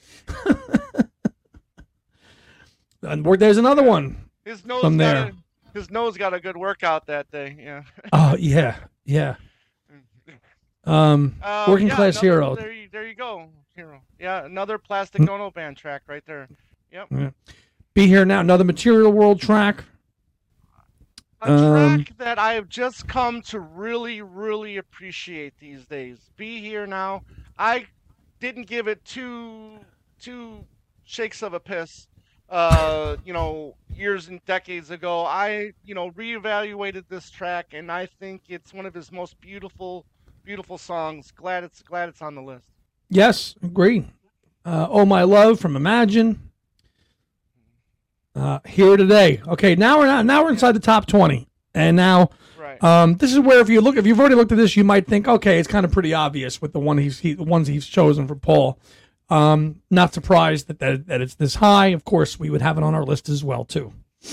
And there's another one. His nose from got there. A, his nose got a good workout that day. Yeah. Oh yeah, yeah. Um, Uh, working yeah, class another- hero. There you, there you go, hero. Yeah, another Plastic Ono Band track right there. Yep. Yeah. Be Here Now, another Material World track. A Um, track that I have just come to really, really appreciate these days. Be Here Now. I didn't give it two two shakes of a piss. Uh, you know, years and decades ago. I, you know, reevaluated this track, and I think it's one of his most beautiful, beautiful songs. Glad it's glad it's on the list. Yes, agree. Uh, oh My Love from Imagine. Uh, Here Today. Okay, now we're not. Now we're inside the top twenty, and now Right. um, this is where if you look, if you've already looked at this, you might think, okay, it's kind of pretty obvious with the one he's he, the ones he's chosen for Paul. Um, not surprised that, that that it's this high. Of course, we would have it on our list as well too.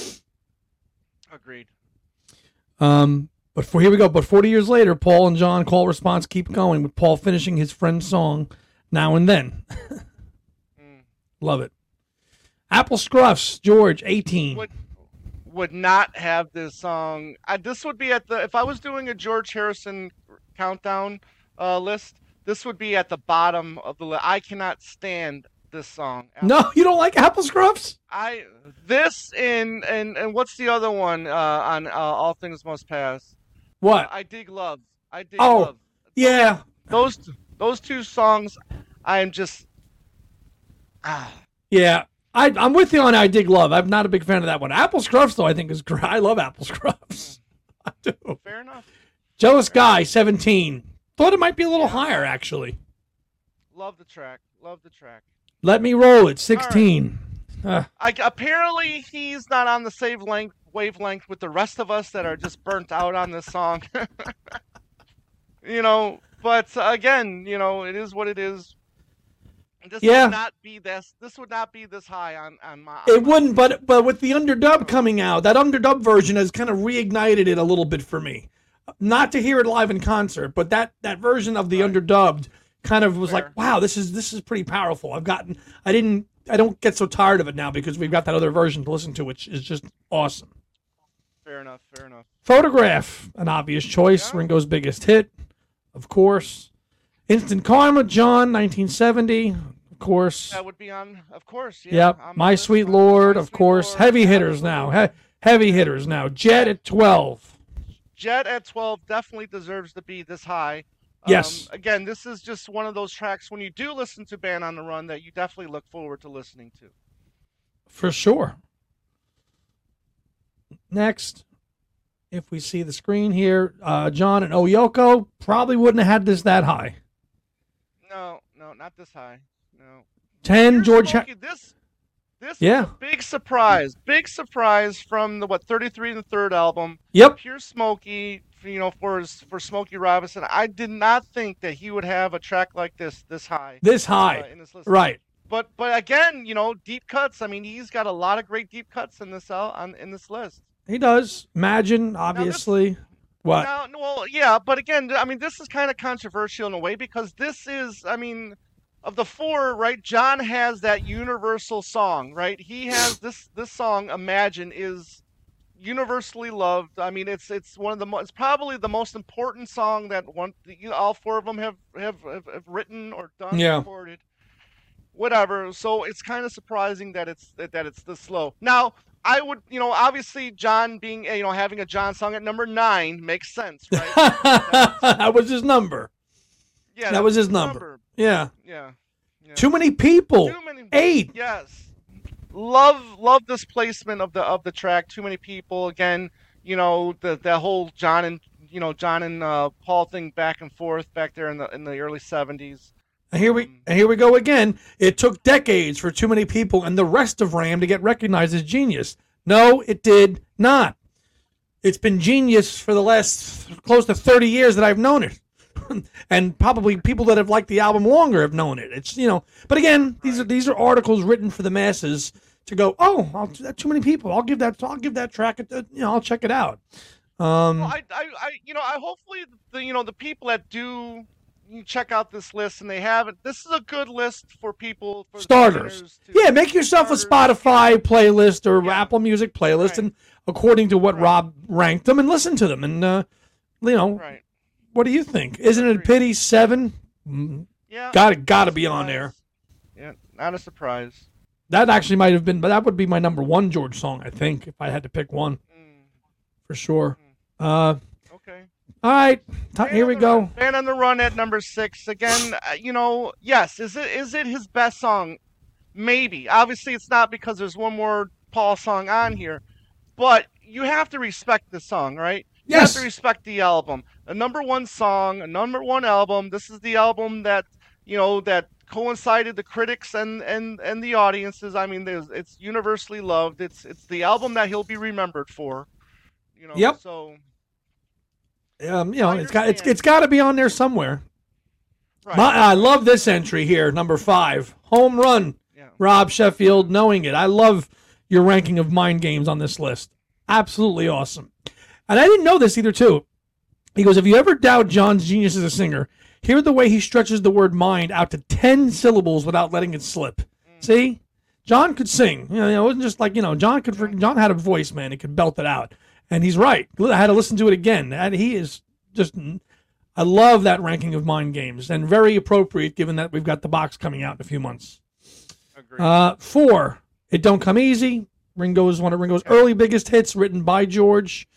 Agreed. Um, but for here we go. But forty years later, Paul and John call response keep going with Paul finishing his friend's song Now and Then. Mm. Love it. Apple Scruffs, George, eighteen. Would would not have this song. I, this would be at the if I was doing a George Harrison countdown uh, list. This would be at the bottom of the list. I cannot stand this song. No, you don't like Apple Scruffs? I this and and and what's the other one uh, on uh, All Things Must Pass? What? I Dig Love. I Dig Oh, Love. Yeah. Those those two songs, I am just ah. Yeah. I, I'm with you on I Dig Love. I'm not a big fan of that one. Apple Scruffs, though, I think is great. I love Apple Scruffs. I do. Fair enough. Jealous Guy, seventeen. Thought it might be a little higher, actually. Love the track. Love the track. Let Me Roll It, sixteen. Uh, I, apparently, he's not on the same length, wavelength with the rest of us that are just burnt out on this song. You know, but uh, again, you know, it is what it is. This Yeah. would not be this. This would not be this high on on my. it wouldn't, but but with the underdub coming out, that underdub version has kind of reignited it a little bit for me. Not to hear it live in concert, but that, that version of the Right. underdubbed kind of was Fair. like, wow, this is this is pretty powerful. I've gotten, I didn't, I don't get so tired of it now because we've got that other version to listen to, which is just awesome. Fair enough. Fair enough. Photograph, an obvious choice, Yeah. Ringo's biggest hit, of course. Instant Karma, John, nineteen seventy, of course. That would be on, of course. Yeah, Yep. on My list. Sweet My- Lord, My of Sweet course. Lord, Heavy hitters absolutely. now. He- heavy hitters now. Jet at twelve. Jet at twelve definitely deserves to be this high. Yes. Um, again, this is just one of those tracks when you do listen to Band on the Run that you definitely look forward to listening to. For sure. Next, if we see the screen here, uh, John and Oyoko probably wouldn't have had this that high. No, no, not this high. No. ten, Here's George. Ha- Smokey. This, this Yeah. is a big surprise. Big surprise from the what thirty-three and the third album. yep. Pure Smokey, you know, for his, for Smokey Robinson. I did not think that he would have a track like this this high. This high. uh, in this list. Right. But but again, you know, deep cuts. I mean, he's got a lot of great deep cuts in this al- on in this list. He does. Imagine, obviously. what? Now, well, yeah, but again, I mean, this is kind of controversial in a way because this is, I mean, of the four, right? John has that universal song, right? He has this this song, Imagine, is universally loved. I mean, it's it's one of the mo- it's probably the most important song that one you know, all four of them have have, have, have written or done, Yeah. recorded, whatever. So it's kind of surprising that it's that, that it's this low. Now, I would, you know, obviously John being, you know, having a John song at number nine makes sense, right? That was his number. Yeah, That was his number. Yeah. Yeah. yeah. Too many people. Too many. Eight. Yes. Love love this placement of the of the track. Too many people. Again, you know, the the whole John and you know John and uh, Paul thing back and forth back there in the in the early seventies. And here we and here we go again. It took decades for Too Many People and the rest of Ram to get recognized as genius. No, it did not. It's been genius for the last close to thirty years that I've known it. and probably people that have liked the album longer have known it. It's you know, but again, these are these are articles written for the masses to go. Oh, I'll, too many people. I'll give that. I'll give that track. A, you know, I'll check it out. Um, well, I, I, I, you know, I hopefully the you know the people that do you check out this list and they haven't. This is a good list for people for starters. To, yeah, make yourself starters. a Spotify playlist or yeah. Apple Music playlist, right. and according to what right. Rob ranked them, and listen to them. And uh, you know, right. what do you think? Isn't it a pity? Seven? Yeah, got to got to be on there. Yeah, not a surprise. That actually might have been, but that would be my number one George song, I think, if I had to pick one, mm. for sure. Mm. Uh, okay. All right, T- here we go. Run. Band on the Run at number six. Again, uh, you know, yes, is it is it his best song? Maybe. Obviously, it's not because there's one more Paul song on here, but you have to respect the song, right? You yes. have to respect the album. A number one song, a number one album. This is the album that, you know, that coincided the critics and, and, and the audiences. I mean, there's, it's universally loved. It's it's the album that he'll be remembered for. You know, yep. So, um, you know, it's got it's it's got to be on there somewhere. Right. My, I love this entry here, number five, home run. Yeah. Rob Sheffield, knowing it. I love your ranking of Mind Games on this list. Absolutely awesome. And I didn't know this either, too. He goes, if you ever doubt John's genius as a singer, hear the way he stretches the word mind out to ten syllables without letting it slip. Mm. See? John could sing. You know, it wasn't just like, you know, John could. John had a voice, man. He could belt it out. And he's right. I had to listen to it again. And he is just, I love that ranking of Mind Games. And very appropriate given that we've got the box coming out in a few months. Agreed. Uh, four, It Don't Come Easy. Ringo's one of Ringo's okay. early biggest hits, written by George.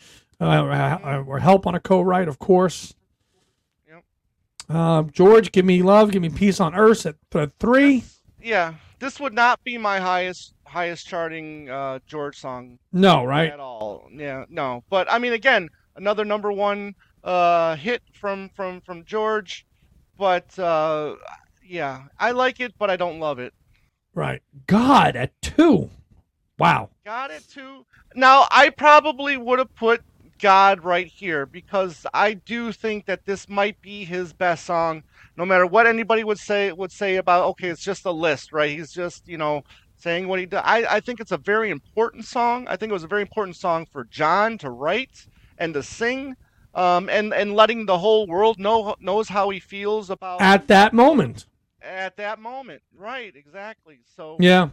Uh, or Help on a co-write, of course. Yep. Uh, George, Give Me Love, Give Me Peace on Earth at uh, three. This, yeah, this would not be my highest highest charting uh, George song. No, right? At all. Yeah, no. But I mean, again, another number one uh, hit from from from George. But uh, yeah, I like it, but I don't love it. Right. God, at two. Wow. God at two. Now, I probably would have put God right here because I do think that this might be his best song, no matter what anybody would say would say about, okay, it's just a list, right? He's just, you know, saying what he did. I, I think it's a very important song. I think it was a very important song for John to write and to sing, um, and, and letting the whole world know knows how he feels about at that moment. At that moment, right? Exactly. So yeah,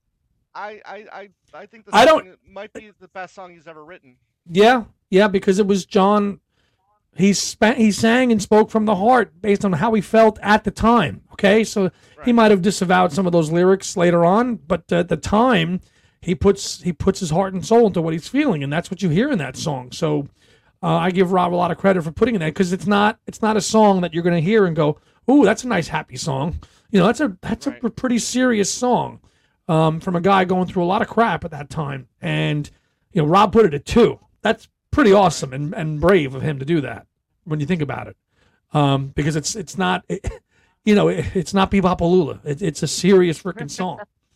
I I I, I think the I song don't, might be the best song he's ever written. Yeah, yeah, because it was John. He sp- he sang and spoke from the heart based on how he felt at the time. Okay, so right. he might have disavowed some of those lyrics later on, but at the time, he puts he puts his heart and soul into what he's feeling, and that's what you hear in that song. So uh, I give Rob a lot of credit for putting it in that because it's not it's not a song that you're going to hear and go, "Ooh, that's a nice happy song." You know, that's a that's right. a pretty serious song um, from a guy going through a lot of crap at that time, and you know, Rob put it at two. That's pretty awesome and, and brave of him to do that when you think about it, um, because it's it's not, it, you know, it, it's not Bebopaloola. It, it's a serious freaking song.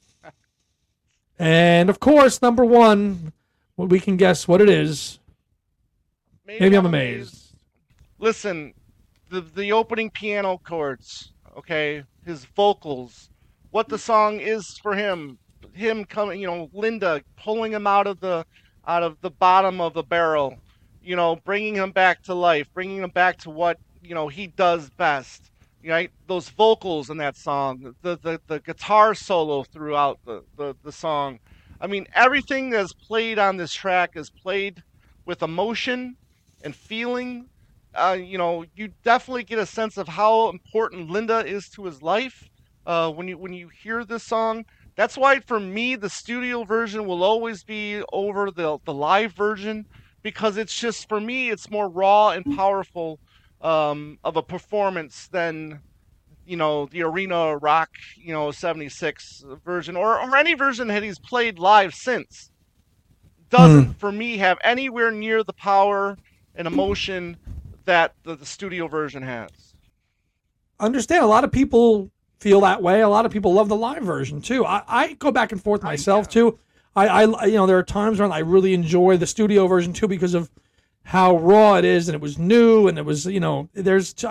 And of course, number one, well, we can guess what it is. Maybe, Maybe I'm I'm amazed. amazed. Listen, the the opening piano chords, okay, his vocals, what the song is for him, him coming, you know, Linda pulling him out of the out of the bottom of the barrel, you know, bringing him back to life, bringing him back to what, you know, he does best, right? Those vocals in that song, the the, the guitar solo throughout the, the, the song. I mean, everything that's played on this track is played with emotion and feeling. Uh, you know, you definitely get a sense of how important Linda is to his life uh, when you when you hear this song. That's why, for me, the studio version will always be over the the live version because it's just, for me, it's more raw and powerful um, of a performance than, you know, the Arena Rock, you know, seventy-six version or, or any version that he's played live since. Doesn't, mm. for me, have anywhere near the power and emotion that the, the studio version has. Understand, a lot of people feel that way. A lot of people love the live version too. I, I go back and forth myself I, yeah. too. I, I, you know, there are times when I really enjoy the studio version too because of how raw it is and it was new and it was, you know, there's, I,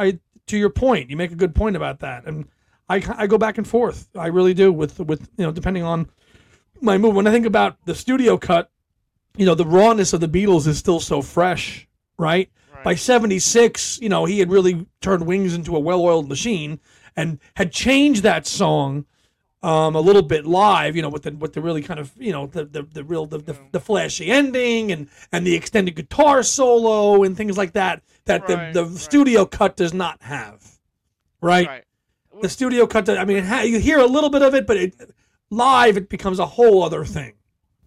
to your point, you make a good point about that, and I, I go back and forth. I really do with with you know depending on my mood. When I think about the studio cut, you know the rawness of the Beatles is still so fresh, right? right. By seventy-six, you know he had really turned Wings into a well-oiled machine and had changed that song um, a little bit live, you know, with the with the really kind of you know the the, the real the, the, the flashy ending and and the extended guitar solo and things like that that right, the the right. studio cut does not have, right? right. The studio cut, I mean, it ha- you hear a little bit of it, but it, live it becomes a whole other thing.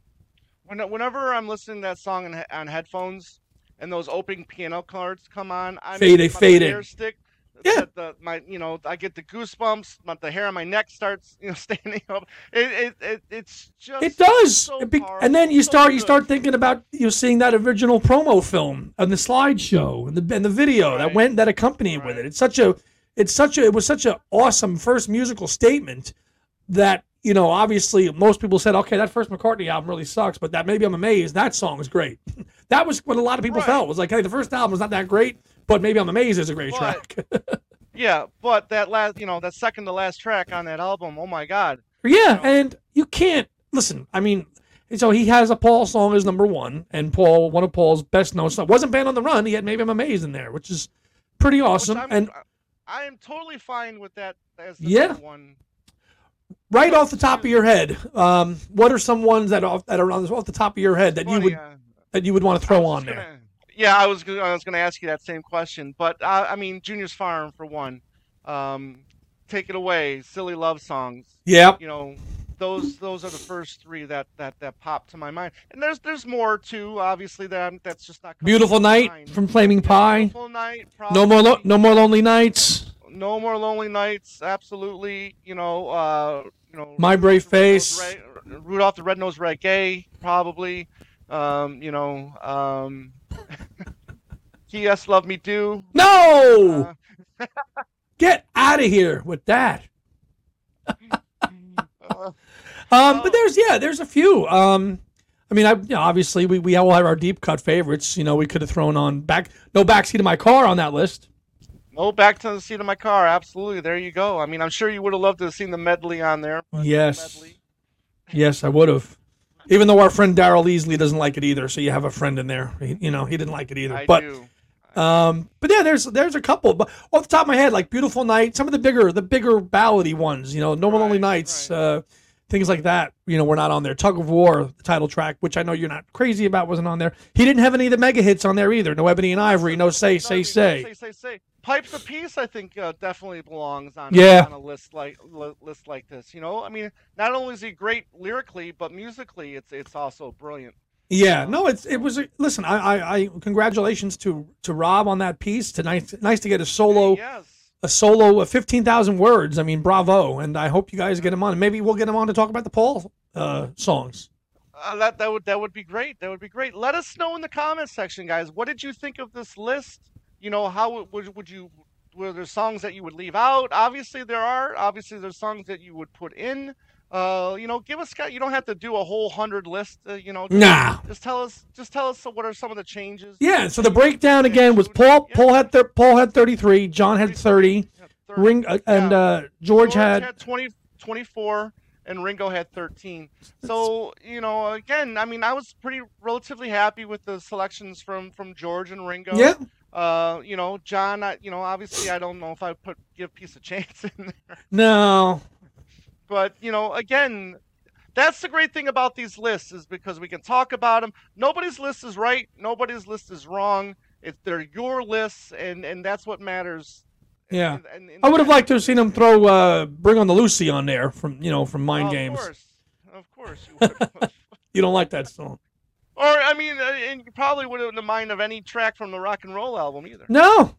When, whenever I'm listening to that song on, on headphones and those opening piano cards come on, I fade it, fade it. Stick, yeah. The, my, you know, I get the goosebumps. My, the hair on my neck starts, you know, standing up. It, it, it it's just. It does. So it be- powerful, and then you so start, good. you start thinking about you know, seeing that original promo film and the slideshow and the and the video right. that went that accompanied right. with it. It's such a. It's such a it was such an awesome first musical statement that, you know, obviously most people said, okay, that first McCartney album really sucks, but that Maybe I'm Amazed, that song is great. That was what a lot of people right. felt. Was like, hey, the first album was not that great, but Maybe I'm Amazed is a great but, track. yeah, but that last, you know, that second to last track on that album, oh my God. Yeah, you know? And you can't listen. I mean, so he has a Paul song as number one, and Paul, one of Paul's best known songs, wasn't Band on the Run. He had Maybe I'm Amazed in there, which is pretty awesome. And I am totally fine with that as the yeah. number one. Right off the top of your head, um, what are some ones that are that are off the top of your head that funny, you would uh, that you would want to throw on gonna, there? Yeah, I was I was going to ask you that same question, but uh, I mean, Junior's Farm for one. Um, Take It Away, Silly Love Songs. Yeah. You know, those those are the first three that that that pop to my mind, and there's there's more too. Obviously, that that's just not. Beautiful Night mind. From Flaming Pie. Beautiful Night. No more lo- no more Lonely Nights. No More Lonely Nights. Absolutely. You know. Uh, you know. My Brave Face. Red, Rudolph the Red-Nosed Reggae. Probably. Um, you know. Um, P S Love Me Do. No. Uh, Get out of here with that. Um, but there's yeah, there's a few. Um, I mean, I you know, obviously we we all have our deep cut favorites. You know, we could have thrown on back no backseat of my car on that list. No back to the seat of my car. Absolutely, there you go. I mean, I'm sure you would have loved to have seen the medley on there. Yes, yes, I would have. Even though our friend Daryl Easley doesn't like it either, so you have a friend in there. He, you know, he didn't like it either. I but, do. Um, but yeah, there's there's a couple. But off the top of my head, like Beautiful Night, some of the bigger the bigger ballady ones. You know, No More Right, Lonely Nights. right. Uh, Things like that, you know, were not on there. Tug of War, the title track, which I know you're not crazy about, wasn't on there. He didn't have any of the mega hits on there either. No Ebony and Ivory, no Say, Say, Say. Say, say, say. Pipes of Peace, I think, uh, definitely belongs on, Yeah. on a list like li- list like this. You know, I mean, not only is he great lyrically, but musically, it's it's also brilliant. Yeah, no, it's it was. A, listen, I, I, I congratulations to to Rob on that piece. To nice, nice to get a solo. Hey, yes. A solo of fifteen thousand words. I mean, bravo. And I hope you guys get him on. Maybe we'll get him on to talk about the Paul uh, songs. Uh, that that would that would be great. That would be great. Let us know in the comments section, guys. What did you think of this list? You know, how would would you? Were there songs that you would leave out? Obviously, there are. Obviously, there's songs that you would put in. Uh, you know, give us. You don't have to do a whole hundred list. Uh, you know, just, nah. Just tell us. Just tell us what are some of the changes. Yeah. So the breakdown again was Paul. Paul had thir- Paul had thirty-three. John had thirty. Ring uh, and uh, George, George had, had twenty, twenty-four, and Ringo had thirteen. So you know, again, I mean, I was pretty relatively happy with the selections from from George and Ringo. Yeah. Uh, you know, John. I, you know, obviously, I don't know if I put give Peace a Chance in there. No. But you know, again, that's the great thing about these lists is because we can talk about them. Nobody's list is right. Nobody's list is wrong. It's they're your lists, and and that's what matters. Yeah, and, and, and I would have liked to have seen him throw uh, "Bring on the Lucy" on there from you know from Mind oh, Games. Of course, of course you would. You don't like that song? Or I mean, uh, and you probably wouldn't have mind of any track from the rock and roll album either. No,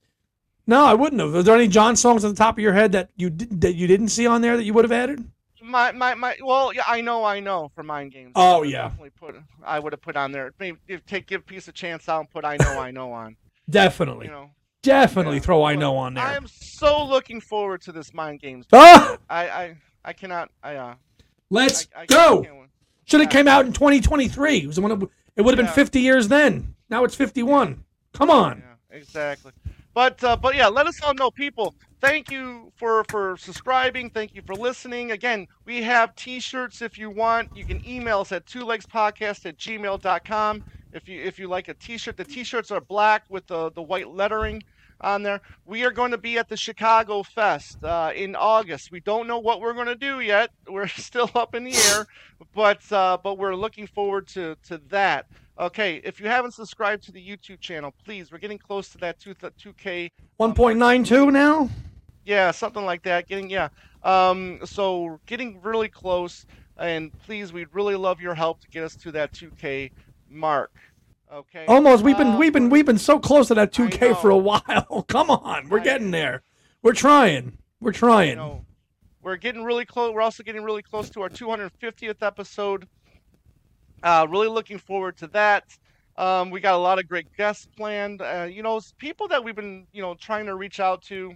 no, I wouldn't have. Are there any John songs on the top of your head that you did, that you didn't see on there that you would have added? My my my. Well, yeah, I know, I know for Mind Games. Oh I yeah, definitely put. I would have put on there. Maybe if, take give Peace a Chance out and put I know, I know on. Definitely. You know. Definitely Yeah, throw I Know on there. I am so looking forward to this Mind Games. Ah! I, I, I cannot. I, uh, Let's I, I go. Should have yeah. came out in twenty twenty-three. It was one of, it would have Yeah. been fifty years then. Now it's fifty-one. Come on. Yeah, exactly. But uh, but yeah, let us all know, people. Thank you for for subscribing. Thank you for listening. Again, we have T-shirts if you want. You can email us at two legs podcast at gmail dot com if you if you like a T-shirt. The T-shirts are black with the the white lettering on there. We are going to be at the Chicago Fest uh, in August. We don't know what we're going to do yet. We're still up in the air, but uh, but we're looking forward to to that. Okay, if you haven't subscribed to the YouTube channel, please, we're getting close to that two, 2K. one point nine two now? Yeah, something like that. Getting, yeah. Um, so getting really close, and please, we'd really love your help to get us to that two K mark. Okay. Almost. We've been uh, we've been we've been so close to that two K for a while. Come on, we're I getting know. there. We're trying. We're trying. You know, we're getting really close. We're also getting really close to our two hundred fiftieth episode. Uh, really looking forward to that. Um, we got a lot of great guests planned. Uh, you know, people that we've been, you know, trying to reach out to.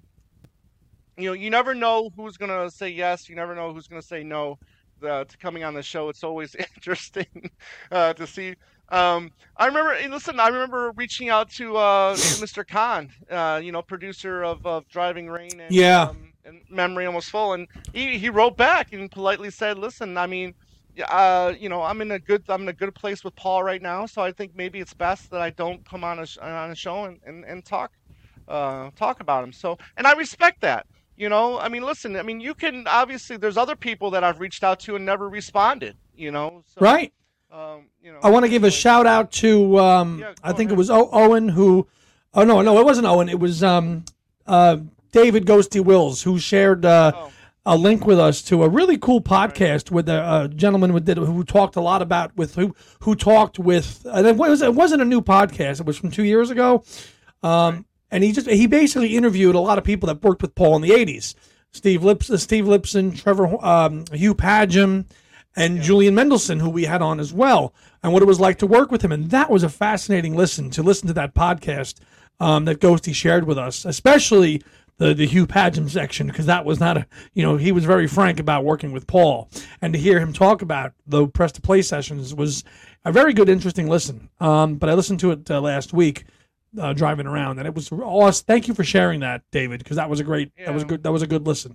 You know, you never know who's gonna say yes. You never know who's gonna say no uh, to coming on the show. It's always interesting uh, to see. Um, I remember, and listen, I remember reaching out to uh, Mister Khan, uh, you know, producer of, of Driving Rain and, Yeah. um, and Memory Almost Full, and he, he wrote back and politely said, "Listen, I mean." Uh, you know, I'm in a good, I'm in a good place with Paul right now, so I think maybe it's best that I don't come on a sh- on a show and, and, and talk, uh, talk about him. So, and I respect that. You know, I mean, listen, I mean, you can obviously there's other people that I've reached out to and never responded. You know, so, Right. Um, you know, I want to give a anyway. shout out to um, Yeah, I go think it ahead. was o- Owen who, oh no, no, it wasn't Owen. It was um, uh, David Ghosty Wills who shared uh, Oh, a link with us to a really cool podcast with a, a gentleman who did who talked a lot about with who who talked with. Uh, it was it wasn't a new podcast. It was from two years ago, um, Right. and he just he basically interviewed a lot of people that worked with Paul in the eighties. Steve Lips, uh, Steve Lipson, Trevor, um, Hugh Padgham, and Julian Mendelson, who we had on as well, and what it was like to work with him. And that was a fascinating listen to listen to that podcast um, that Ghosty shared with us, especially the the Hugh Padgham section, because that was not a, you know, he was very frank about working with Paul, and to hear him talk about the press to play sessions was a very good, interesting listen. Um, but I listened to it uh, last week. Uh, driving around, and it was awesome. Thank you for sharing that, David, because that was a great, that was Yeah. good, that was a good listen.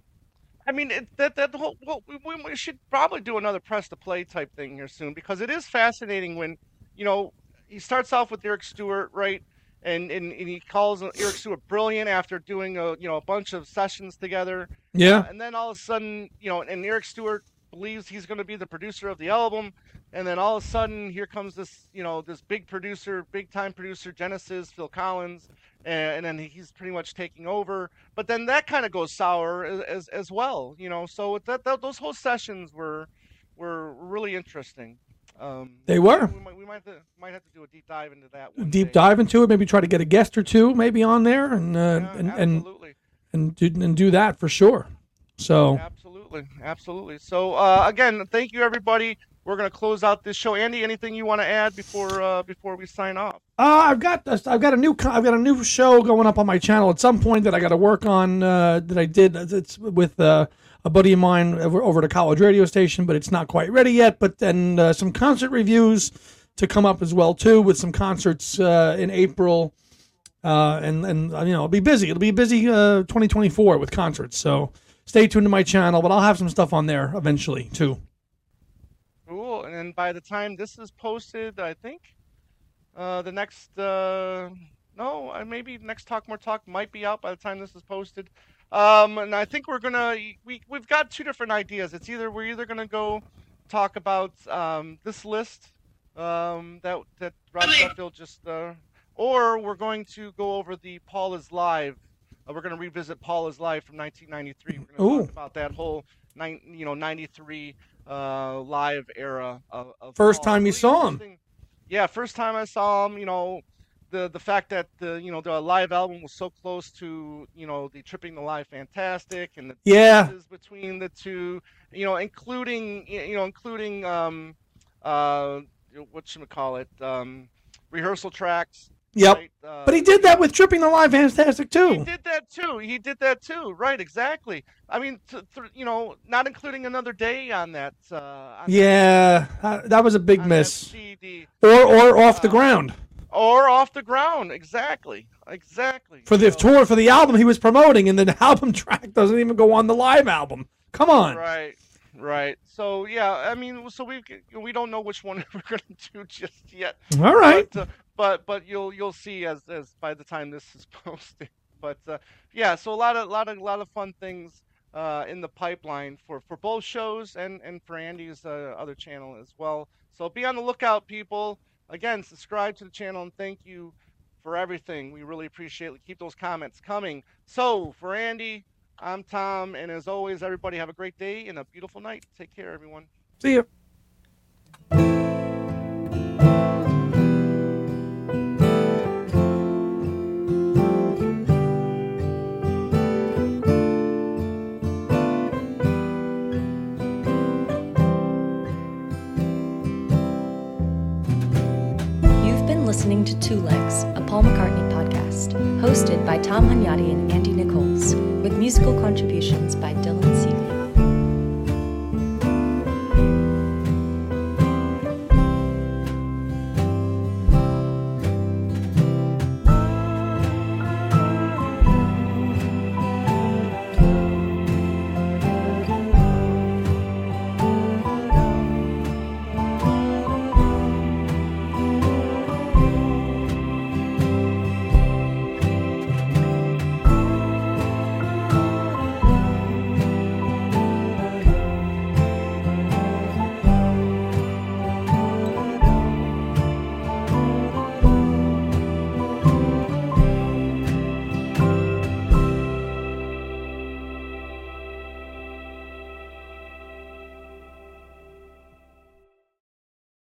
I mean, it, that that whole well, we, we we should probably do another press to play type thing here soon, because it is fascinating when, you know, he starts off with Eric Stewart, right? And, and, and he calls Eric Stewart brilliant after doing a you know a bunch of sessions together. Yeah, Uh, and then all of a sudden, you know, and Eric Stewart believes he's going to be the producer of the album, and then all of a sudden, here comes this, you know, this big producer, big time producer, Genesis, Phil Collins, and, and then he's pretty much taking over. But then that kind of goes sour as, as as well, you know. So that, that those whole sessions were were really interesting. Um, they were. we might we might have to, might have to do a deep dive into that. One Deep day. dive into it. Maybe try to get a guest or two, maybe on there, and uh, Yeah, and and absolutely. and do, and do that for sure. So Absolutely, absolutely. So uh, again, thank you everybody. We're gonna close out this show. Andy, anything you want to add before uh, before we sign off? uh, I've got this- I've got a new co- I've got a new show going up on my channel at some point that I got to work on. Uh, that I did. It's with uh, a buddy of mine over, over at a college radio station, but it's not quite ready yet. But then uh, some concert reviews to come up as well too, with some concerts uh, in April. Uh, and and uh, you know, it'll be busy. It'll be a busy uh, twenty twenty-four with concerts. So stay tuned to my channel, but I'll have some stuff on there eventually too. Cool. And then by the time this is posted, I think uh, the next uh, no, uh, maybe next Talk More Talk might be out by the time this is posted. Um, and I think we're gonna we we've got two different ideas. It's either we're either gonna go talk about um, this list um, that that Rob Sheffield just, uh, or we're going to go over the Paul is Live. Uh, we're going to revisit Paul is Live from nineteen ninety-three. We're going to Ooh. talk about that whole nine, you know, ninety-three uh, live era of, of First Paul. time you Really saw him. interesting. Yeah, first time I saw him. You know, the the fact that the you know the live album was so close to you know the Tripping the Live Fantastic, and the Yeah. differences between the two, you know, including you know including um uh whatchamacallit, um rehearsal tracks. Yep. Right? Uh, But he did that with Tripping the Live Fantastic he too. did that too. He did that too. Right, exactly. I mean, th- th- you know, not including Another Day on that. Uh, on Yeah, uh, that was a big that, on that miss. C D. Or or Off the Uh, Ground. or off the ground. Exactly, exactly. For the so, tour, for the album he was promoting, and the album track doesn't even go on the live album. Come on. Right, right. So yeah, I mean, so we we don't know which one we're gonna do just yet. All right. But uh, but, but you'll you'll see as as by the time this is posted. But uh, yeah, so a lot of lot of lot of fun things uh, in the pipeline for, for both shows and and for Andy's uh, other channel as well. So be on the lookout, people. Again, subscribe to the channel and thank you for everything. We really appreciate it. Keep those comments coming. So for Andy, I'm Tom, and as always, everybody have a great day and a beautiful night. Take care, everyone. See ya. Listening to Two Legs, a Paul McCartney podcast, hosted by Tom Hunyadi and Andy Nichols, with musical contributions by Dylan